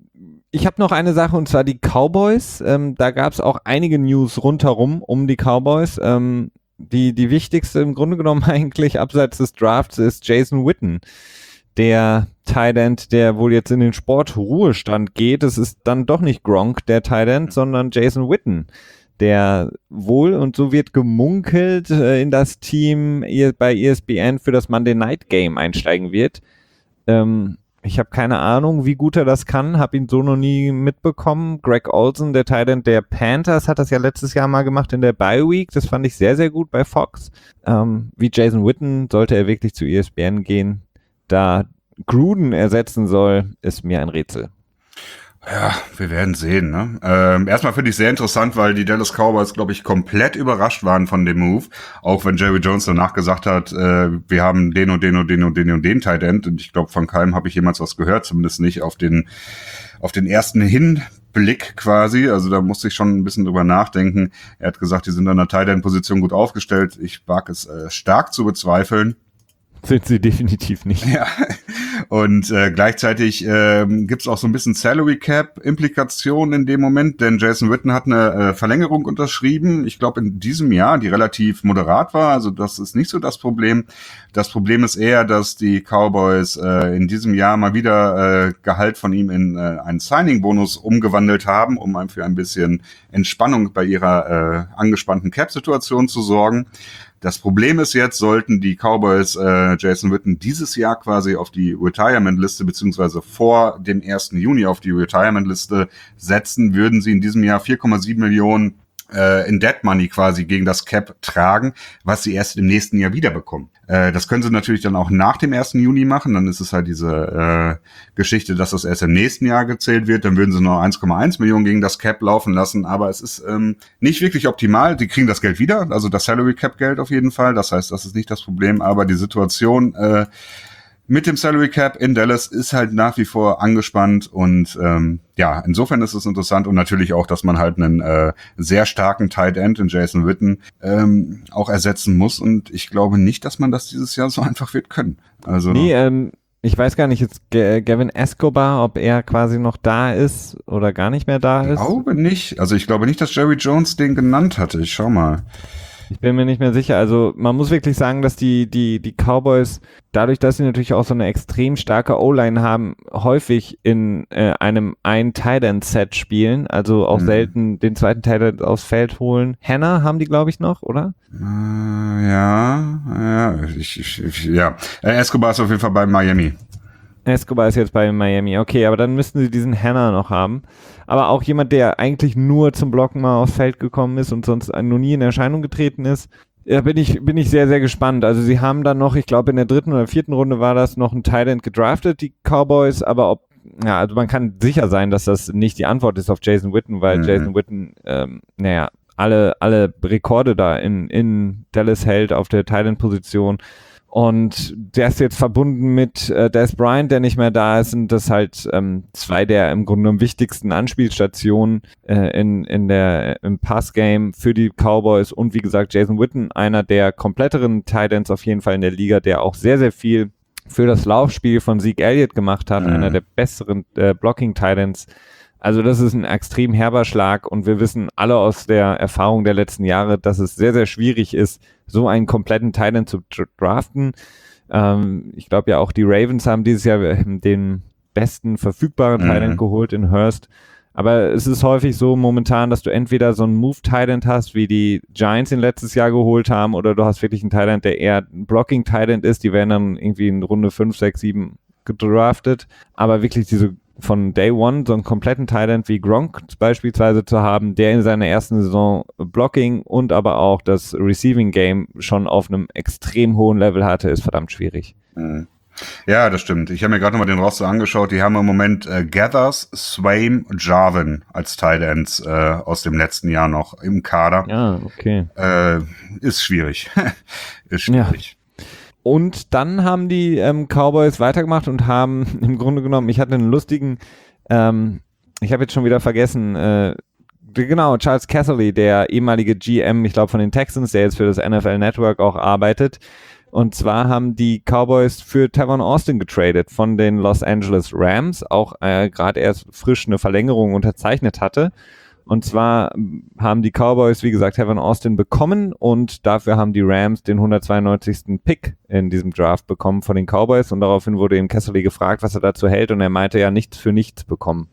ich habe noch eine Sache und zwar die Cowboys. Ähm, da gab es auch einige News rundherum um die Cowboys. Ähm, die, die wichtigste im Grunde genommen eigentlich abseits des Drafts ist Jason Witten, der Tight End, der wohl jetzt in den Sportruhestand geht. Es ist dann doch nicht Gronk, der Tight End, sondern Jason Witten, der wohl, und so wird gemunkelt, äh, in das Team bei E S P N für das Monday Night Game einsteigen wird. Ähm, ich habe keine Ahnung, wie gut er das kann, habe ihn so noch nie mitbekommen. Greg Olsen, der Tight End der Panthers, hat das ja letztes Jahr mal gemacht in der Bye Week. Das fand ich sehr, sehr gut bei Fox. Ähm, wie Jason Witten, sollte er wirklich zu E S P N gehen, da Gruden ersetzen soll, ist mir ein Rätsel. Ja, wir werden sehen. Ne? Ähm, erstmal finde ich sehr interessant, weil die Dallas Cowboys, glaube ich, komplett überrascht waren von dem Move. Auch wenn Jerry Jones danach gesagt hat, äh, wir haben den und den und den und den und den Tight End. Und ich glaube, von keinem habe ich jemals was gehört, zumindest nicht auf den auf den ersten Hinblick quasi. Also da musste ich schon ein bisschen drüber nachdenken. Er hat gesagt, die sind an der Tight End Position gut aufgestellt. Ich wage es äh, stark zu bezweifeln. Sind sie definitiv nicht. Ja, und äh, gleichzeitig ähm, gibt es auch so ein bisschen Salary Cap Implikationen in dem Moment, denn Jason Witten hat eine äh, Verlängerung unterschrieben, ich glaube in diesem Jahr, die relativ moderat war, also das ist nicht so das Problem. Das Problem ist eher, dass die Cowboys äh, in diesem Jahr mal wieder äh, Gehalt von ihm in äh, einen Signing-Bonus umgewandelt haben, um einem für ein bisschen Entspannung bei ihrer äh, angespannten Cap-Situation zu sorgen. Das Problem ist jetzt, sollten die Cowboys äh, Jason Witten dieses Jahr quasi auf die Retirement-Liste beziehungsweise vor dem ersten Juni auf die Retirement-Liste setzen, würden sie in diesem Jahr vier Komma sieben Millionen äh, in Dead Money quasi gegen das Cap tragen, was sie erst im nächsten Jahr wiederbekommen. Äh, das können sie natürlich dann auch nach dem ersten Juni machen, dann ist es halt diese äh, Geschichte, dass das erst im nächsten Jahr gezählt wird, dann würden sie noch eins Komma eins Millionen gegen das Cap laufen lassen, aber es ist ähm, nicht wirklich optimal, die kriegen das Geld wieder, also das Salary Cap Geld auf jeden Fall, das heißt, das ist nicht das Problem, aber die Situation äh, mit dem Salary Cap in Dallas ist halt nach wie vor angespannt und ähm, ja, insofern ist es interessant und natürlich auch, dass man halt einen äh, sehr starken Tight End in Jason Witten ähm, auch ersetzen muss und ich glaube nicht, dass man das dieses Jahr so einfach wird können. Also Nee, ähm, ich weiß gar nicht, jetzt G- Gavin Escobar, ob er quasi noch da ist oder gar nicht mehr da ich ist. glaube nicht. Also ich glaube nicht, dass Jerry Jones den genannt hatte. Ich schau mal. Ich bin mir nicht mehr sicher. Also man muss wirklich sagen, dass die, die, die Cowboys, dadurch, dass sie natürlich auch so eine extrem starke O-Line haben, häufig in äh, einem Ein-Tight-End-Set spielen, also auch Mhm. selten den zweiten Tight-End aufs Feld holen. Hannah haben die, glaube ich, noch, oder? Äh, ja, ja, ich, ich, ich, ja. Äh, Escobar ist auf jeden Fall bei Miami. Escobar ist jetzt bei Miami. Okay, aber dann müssten sie diesen Hannah noch haben. Aber auch jemand, der eigentlich nur zum Blocken mal aufs Feld gekommen ist und sonst noch nie in Erscheinung getreten ist. Ja, bin ich, bin ich sehr, sehr gespannt. Also sie haben dann noch, ich glaube in der dritten oder vierten Runde war das, noch ein Tight End gedraftet, die Cowboys, aber ob, ja, also man kann sicher sein, dass das nicht die Antwort ist auf Jason Witten, weil mhm. Jason Witten, ähm, naja, alle, alle Rekorde da in, in Dallas hält auf der Tight End Position. Und der ist jetzt verbunden mit äh, Dez Bryant, der nicht mehr da ist, und das halt ähm, zwei der im Grunde genommen wichtigsten Anspielstationen äh, in, in der, im Passgame für die Cowboys. Und wie gesagt, Jason Witten, einer der kompletteren Tight Ends auf jeden Fall in der Liga, der auch sehr, sehr viel für das Laufspiel von Zeke Elliott gemacht hat, mhm. einer der besseren äh, Blocking-Tight Ends. Also das ist ein extrem herber Schlag und wir wissen alle aus der Erfahrung der letzten Jahre, dass es sehr, sehr schwierig ist, so einen kompletten Tight End zu draften. Ähm, ich glaube ja auch die Ravens haben dieses Jahr den besten verfügbaren mhm. Tight End geholt in Hurst. Aber es ist häufig so momentan, dass du entweder so einen Move-Tight End hast, wie die Giants ihn letztes Jahr geholt haben, oder du hast wirklich einen Tight End, der eher ein Blocking-Tight End ist. Die werden dann irgendwie in Runde fünf, sechs, sieben gedraftet. Aber wirklich diese von Day One so einen kompletten Tight End wie Gronk beispielsweise zu haben, der in seiner ersten Saison Blocking und aber auch das Receiving Game schon auf einem extrem hohen Level hatte, ist verdammt schwierig. Mhm. Ja, das stimmt. Ich habe mir gerade nochmal den Roster angeschaut. Die haben im Moment äh, Gathers, Swaim, Jarvin als Tight Ends äh, aus dem letzten Jahr noch im Kader. Ja, okay. Äh, ist schwierig. ist schwierig. Ja. Und dann haben die ähm, Cowboys weitergemacht und haben im Grunde genommen, ich hatte einen lustigen, ähm, ich habe jetzt schon wieder vergessen, äh, genau, Charles Casserly, der ehemalige G M, ich glaube von den Texans, der jetzt für das N F L Network auch arbeitet. Und zwar haben die Cowboys für Tavon Austin getradet von den Los Angeles Rams, auch äh, gerade erst frisch eine Verlängerung unterzeichnet hatte. Und zwar haben die Cowboys, wie gesagt, Tavon Austin bekommen und dafür haben die Rams den hundertzweiundneunzigsten Pick in diesem Draft bekommen von den Cowboys und daraufhin wurde ihm Casserly gefragt, was er dazu hält und er meinte ja nichts für nichts bekommen.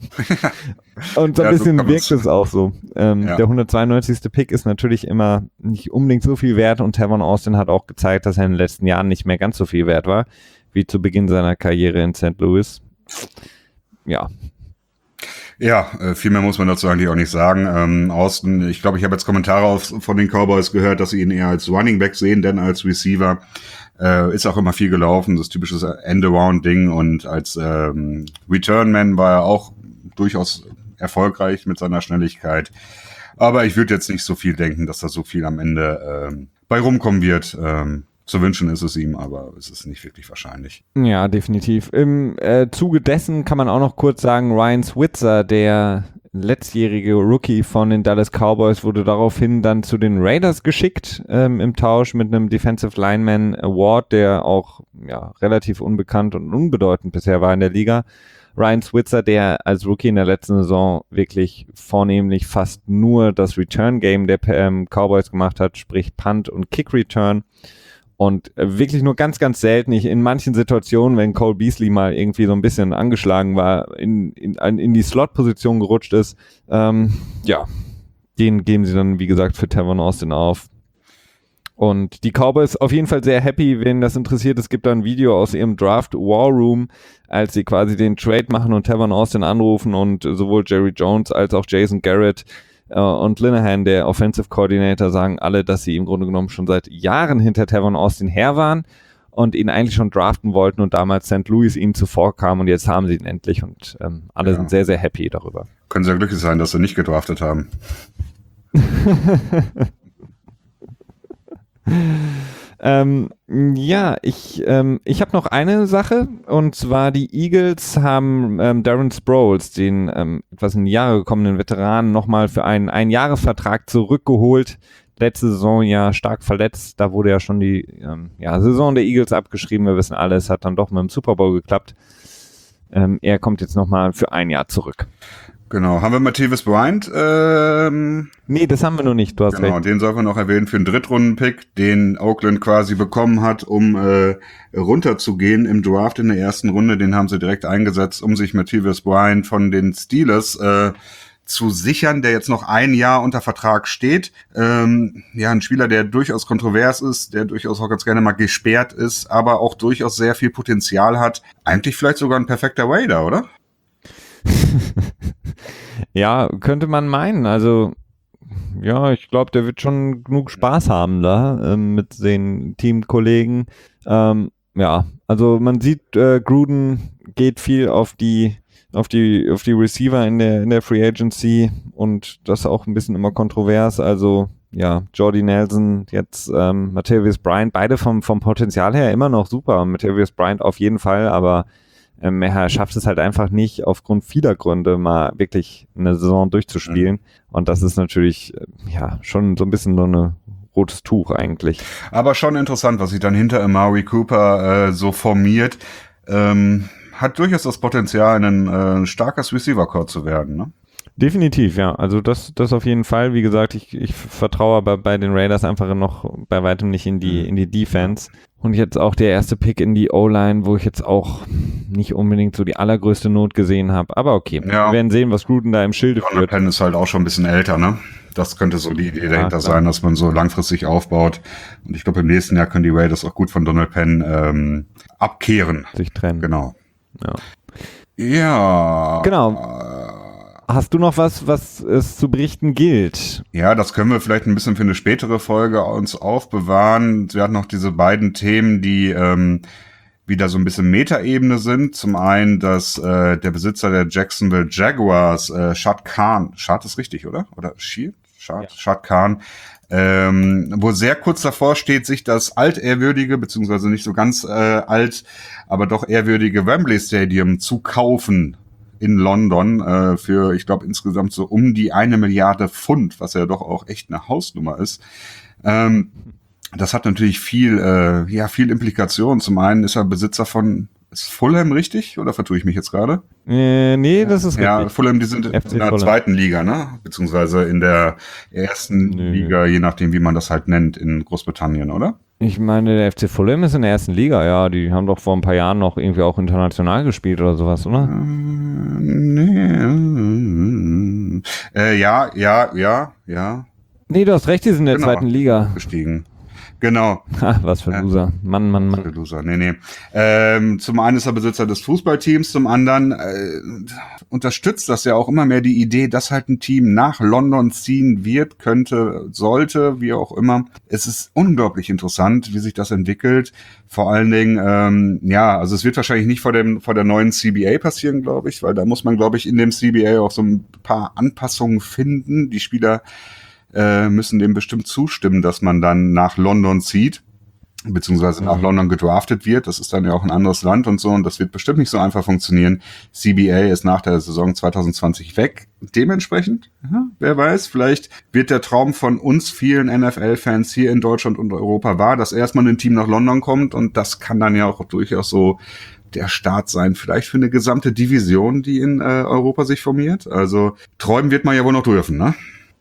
Und so ein ja, bisschen so wirkt es auch so. Ähm, ja. Der hundertzweiundneunzigste Pick ist natürlich immer nicht unbedingt so viel wert und Tavon Austin hat auch gezeigt, dass er in den letzten Jahren nicht mehr ganz so viel wert war, wie zu Beginn seiner Karriere in Saint Louis. Ja. Ja, äh, viel mehr muss man dazu eigentlich auch nicht sagen. Ähm, Austin, ich glaube, ich habe jetzt Kommentare auf, von den Cowboys gehört, dass sie ihn eher als Running Back sehen, denn als Receiver. Äh, ist auch immer viel gelaufen, das typische End-Around-Ding und als ähm, Return-Man war er auch durchaus erfolgreich mit seiner Schnelligkeit. Aber ich würde jetzt nicht so viel denken, dass da so viel am Ende ähm, bei rumkommen wird. Ähm, Zu wünschen ist es ihm, aber es ist nicht wirklich wahrscheinlich. Ja, definitiv. Im äh, Zuge dessen kann man auch noch kurz sagen, Ryan Switzer, der letztjährige Rookie von den Dallas Cowboys, wurde daraufhin dann zu den Raiders geschickt ähm, im Tausch mit einem Defensive Lineman Award, der auch ja relativ unbekannt und unbedeutend bisher war in der Liga. Ryan Switzer, der als Rookie in der letzten Saison wirklich vornehmlich fast nur das Return-Game der ähm, Cowboys gemacht hat, sprich Punt und Kick-Return. Und wirklich nur ganz, ganz selten, ich in manchen Situationen, wenn Cole Beasley mal irgendwie so ein bisschen angeschlagen war, in, in, in die Slot-Position gerutscht ist, ähm, ja, den geben sie dann, wie gesagt, für Tavon Austin auf. Und die Cowboys auf jeden Fall sehr happy, wen das interessiert. Es gibt da ein Video aus ihrem Draft War Room, als sie quasi den Trade machen und Tavon Austin anrufen und sowohl Jerry Jones als auch Jason Garrett und Linehan, der Offensive Coordinator, sagen alle, dass sie im Grunde genommen schon seit Jahren hinter Tavon Austin her waren und ihn eigentlich schon draften wollten und damals Saint Louis ihnen zuvorkam und jetzt haben sie ihn endlich und ähm, alle ja. sind sehr, sehr happy darüber. Können sehr glücklich sein, dass sie nicht gedraftet haben. Ähm, ja, ich, ähm, ich habe noch eine Sache und zwar die Eagles haben ähm, Darren Sproles, den ähm, etwas in die Jahre gekommenen Veteranen, nochmal für einen Einjahresvertrag zurückgeholt. Letzte Saison ja stark verletzt, da wurde ja schon die ähm, ja, Saison der Eagles abgeschrieben, wir wissen alle, es hat dann doch mit dem Super Bowl geklappt. Ähm, er kommt jetzt nochmal für ein Jahr zurück. Genau, haben wir Martavis Bryant? Ähm, nee, das haben wir noch nicht, du hast genau, recht. Den soll man noch erwähnen für einen Drittrunden-Pick, den Oakland quasi bekommen hat, um äh, runterzugehen im Draft in der ersten Runde. Den haben sie direkt eingesetzt, um sich Martavis Bryant von den Steelers äh, zu sichern, der jetzt noch ein Jahr unter Vertrag steht. Ähm, ja, ein Spieler, der durchaus kontrovers ist, der durchaus auch ganz gerne mal gesperrt ist, aber auch durchaus sehr viel Potenzial hat. Eigentlich vielleicht sogar ein perfekter Raider, oder? Ja, könnte man meinen. Also ja, ich glaube, der wird schon genug Spaß haben da ähm, mit den Teamkollegen. Ähm, ja, also man sieht, äh, Gruden geht viel auf die auf die auf die Receiver in der in der Free Agency und das auch ein bisschen immer kontrovers. Also ja, Jordy Nelson, jetzt ähm, Martavis Bryant, beide vom vom Potenzial her immer noch super. Martavis Bryant auf jeden Fall, aber ähm, er schafft es halt einfach nicht, aufgrund vieler Gründe mal wirklich eine Saison durchzuspielen. Mhm. Und das ist natürlich äh, ja schon so ein bisschen so ein rotes Tuch eigentlich. Aber schon interessant, was sich dann hinter Amari Cooper äh, so formiert. Ähm, hat durchaus das Potenzial, ein äh, starkes Receiver-Core zu werden, ne? Definitiv, ja. Also das, das auf jeden Fall. Wie gesagt, ich, ich vertraue aber bei den Raiders einfach noch bei weitem nicht in die, in die Defense. Und jetzt auch der erste Pick in die O-Line, wo ich jetzt auch nicht unbedingt so die allergrößte Not gesehen habe. Aber okay, ja. Wir werden sehen, was Gruden da im Schilde Donald führt. Penn ist halt auch schon ein bisschen älter, ne? Das könnte so die Idee ja, dahinter klar. sein, dass man so langfristig aufbaut. Und ich glaube, im nächsten Jahr können die Raiders auch gut von Donald Penn ähm, abkehren. Sich trennen. Genau. Ja. Ja. Genau. Hast du noch was, was es zu berichten gilt? Ja, das können wir vielleicht ein bisschen für eine spätere Folge uns aufbewahren. Wir hatten noch diese beiden Themen, die ähm, wieder so ein bisschen Metaebene sind. Zum einen, dass äh, der Besitzer der Jacksonville Jaguars, äh, Shad Khan, Shad ist richtig, oder? Oder Shad? Shad, ja. Shad Khan, ähm, wo sehr kurz davor steht, sich das altehrwürdige, beziehungsweise nicht so ganz äh, alt, aber doch ehrwürdige Wembley Stadium zu kaufen in London äh, für, ich glaube, insgesamt so um die eine Milliarde Pfund, was ja doch auch echt eine Hausnummer ist. Ähm, das hat natürlich viel, äh, ja, viel Implikationen. Zum einen ist er Besitzer von, ist Fulham richtig? Oder vertue ich mich jetzt gerade? Äh, nee, das ist ja, richtig. Ja, Fulham, die sind in F C der Fulham. zweiten Liga, ne? Beziehungsweise in der ersten Nö. Liga, je nachdem, wie man das halt nennt, in Großbritannien, oder? Ich meine, der F C Fulham ist in der ersten Liga, ja. Die haben doch vor ein paar Jahren noch irgendwie auch international gespielt oder sowas, oder? Äh, nee. Äh, ja, ja, ja, ja. Nee, du hast recht, die sind in der genau. zweiten Liga. Gestiegen. Genau. Ha, was für ein Loser. Äh, Mann, Mann, Mann. Was für Loser. Nee, nee. Ähm, zum einen ist er Besitzer des Fußballteams, zum anderen äh, unterstützt das ja auch immer mehr die Idee, dass halt ein Team nach London ziehen wird, könnte, sollte, wie auch immer. Es ist unglaublich interessant, wie sich das entwickelt. Vor allen Dingen, ähm, ja, also es wird wahrscheinlich nicht vor dem vor der neuen C B A passieren, glaube ich, weil da muss man, glaube ich, in dem C B A auch so ein paar Anpassungen finden. Die Spieler äh, müssen dem bestimmt zustimmen, dass man dann nach London zieht, beziehungsweise nach London gedraftet wird. Das ist dann ja auch ein anderes Land und so, und das wird bestimmt nicht so einfach funktionieren. C B A ist nach der Saison zwanzig zwanzig weg. Dementsprechend, ja, wer weiß, vielleicht wird der Traum von uns vielen N F L-Fans hier in Deutschland und Europa wahr, dass erstmal ein Team nach London kommt, und das kann dann ja auch durchaus so der Start sein, vielleicht für eine gesamte Division, die in äh, Europa sich formiert. Also träumen wird man ja wohl noch dürfen, ne?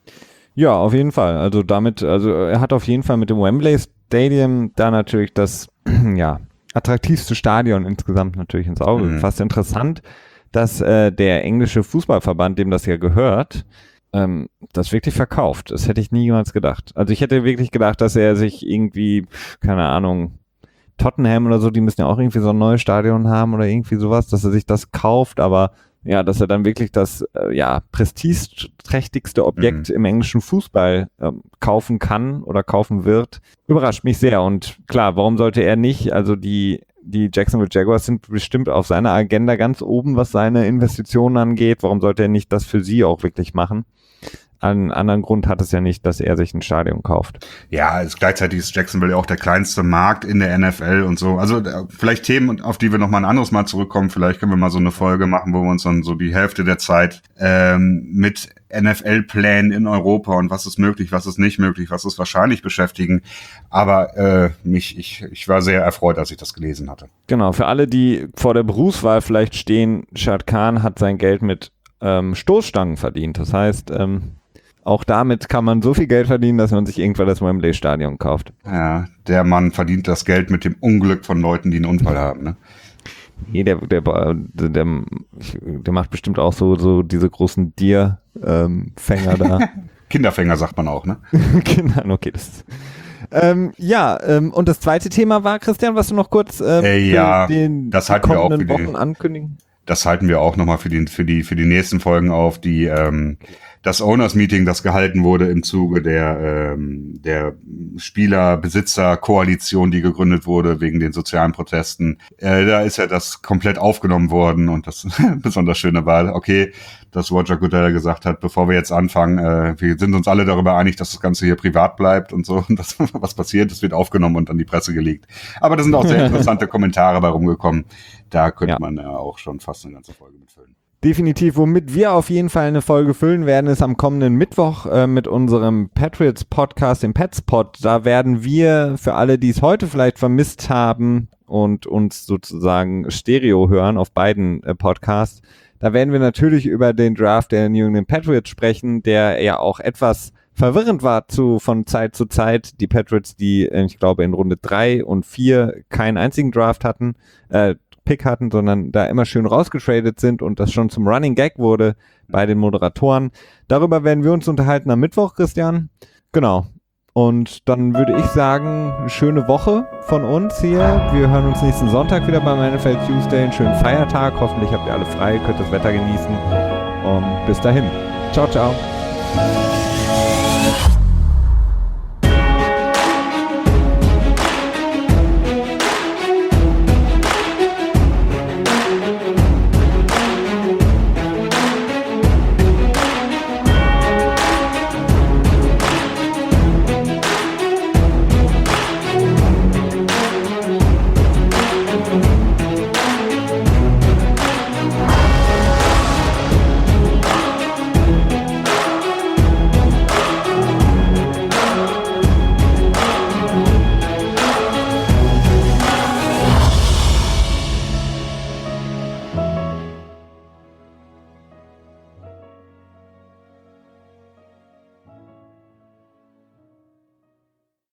Ja, auf jeden Fall. Also damit, also er hat auf jeden Fall mit dem Wembley Stadium da natürlich das, ja, attraktivste Stadion insgesamt natürlich ins Auge. Mhm. Fast interessant, dass äh, der englische Fußballverband, dem das ja gehört, ähm, das wirklich verkauft. Das hätte ich niemals gedacht. Also ich hätte wirklich gedacht, dass er sich irgendwie, keine Ahnung, Tottenham oder so, die müssen ja auch irgendwie so ein neues Stadion haben oder irgendwie sowas, dass er sich das kauft, aber ja, dass er dann wirklich das äh, ja prestigeträchtigste Objekt mhm. im englischen Fußball äh, kaufen kann oder kaufen wird, überrascht mich sehr. Und klar, warum sollte er nicht? Also die die Jacksonville Jaguars sind bestimmt auf seiner Agenda ganz oben, was seine Investitionen angeht. Warum sollte er nicht das für sie auch wirklich machen? Einen anderen Grund hat es ja nicht, dass er sich ein Stadion kauft. Ja, ist gleichzeitig ist Jacksonville ja auch der kleinste Markt in der N F L und so. Also vielleicht Themen, auf die wir noch mal ein anderes Mal zurückkommen. Vielleicht können wir mal so eine Folge machen, wo wir uns dann so die Hälfte der Zeit ähm, mit N F L-Plänen in Europa und was ist möglich, was ist nicht möglich, was ist wahrscheinlich beschäftigen. Aber äh, mich, ich, ich war sehr erfreut, als ich das gelesen hatte. Genau, für alle, die vor der Berufswahl vielleicht stehen, Shad Khan hat sein Geld mit ähm, Stoßstangen verdient. Das heißt, ähm, auch damit kann man so viel Geld verdienen, dass man sich irgendwann das Wembley-Stadion kauft. Ja, der Mann verdient das Geld mit dem Unglück von Leuten, die einen Unfall haben, ne? Nee, der, der, der, der, der macht bestimmt auch so, so diese großen Deer-Fänger da. Kinderfänger sagt man auch, ne? Kinder, okay, das ähm, ja, ähm, und das zweite Thema war, Christian, was du noch kurz ähm, äh, ja, für den das die halten wir auch kommenden für die, Wochen ankündigen? Das halten wir auch nochmal für die, für die, für die nächsten Folgen auf, die, ähm, das Owners-Meeting, das gehalten wurde im Zuge der, ähm, der Spieler-Besitzer-Koalition, die gegründet wurde wegen den sozialen Protesten. Äh, da ist ja das komplett aufgenommen worden und das besonders Schöne war, okay, dass Roger Goodell gesagt hat, bevor wir jetzt anfangen, äh, wir sind uns alle darüber einig, dass das Ganze hier privat bleibt und so, und das, was passiert, das wird aufgenommen und an die Presse gelegt. Aber da sind auch sehr interessante Kommentare bei rumgekommen. Da könnte ja. man ja auch schon fast eine ganze Folge mitfüllen. Definitiv, womit wir auf jeden Fall eine Folge füllen werden, ist am kommenden Mittwoch äh, mit unserem Patriots-Podcast, dem Petspot. Da werden wir, für alle, die es heute vielleicht vermisst haben und uns sozusagen Stereo hören auf beiden äh, Podcasts, da werden wir natürlich über den Draft der New England Patriots sprechen, der ja auch etwas verwirrend war zu, von Zeit zu Zeit. Die Patriots, die, ich glaube, in Runde drei und vier keinen einzigen Draft hatten, äh, Pick hatten, sondern da immer schön rausgetradet sind und das schon zum Running Gag wurde bei den Moderatoren. Darüber werden wir uns unterhalten am Mittwoch, Christian. Genau. Und dann würde ich sagen, eine schöne Woche von uns hier. Wir hören uns nächsten Sonntag wieder beim N F L Tuesday. Einen schönen Feiertag. Hoffentlich habt ihr alle frei, könnt das Wetter genießen. Und bis dahin. Ciao, ciao.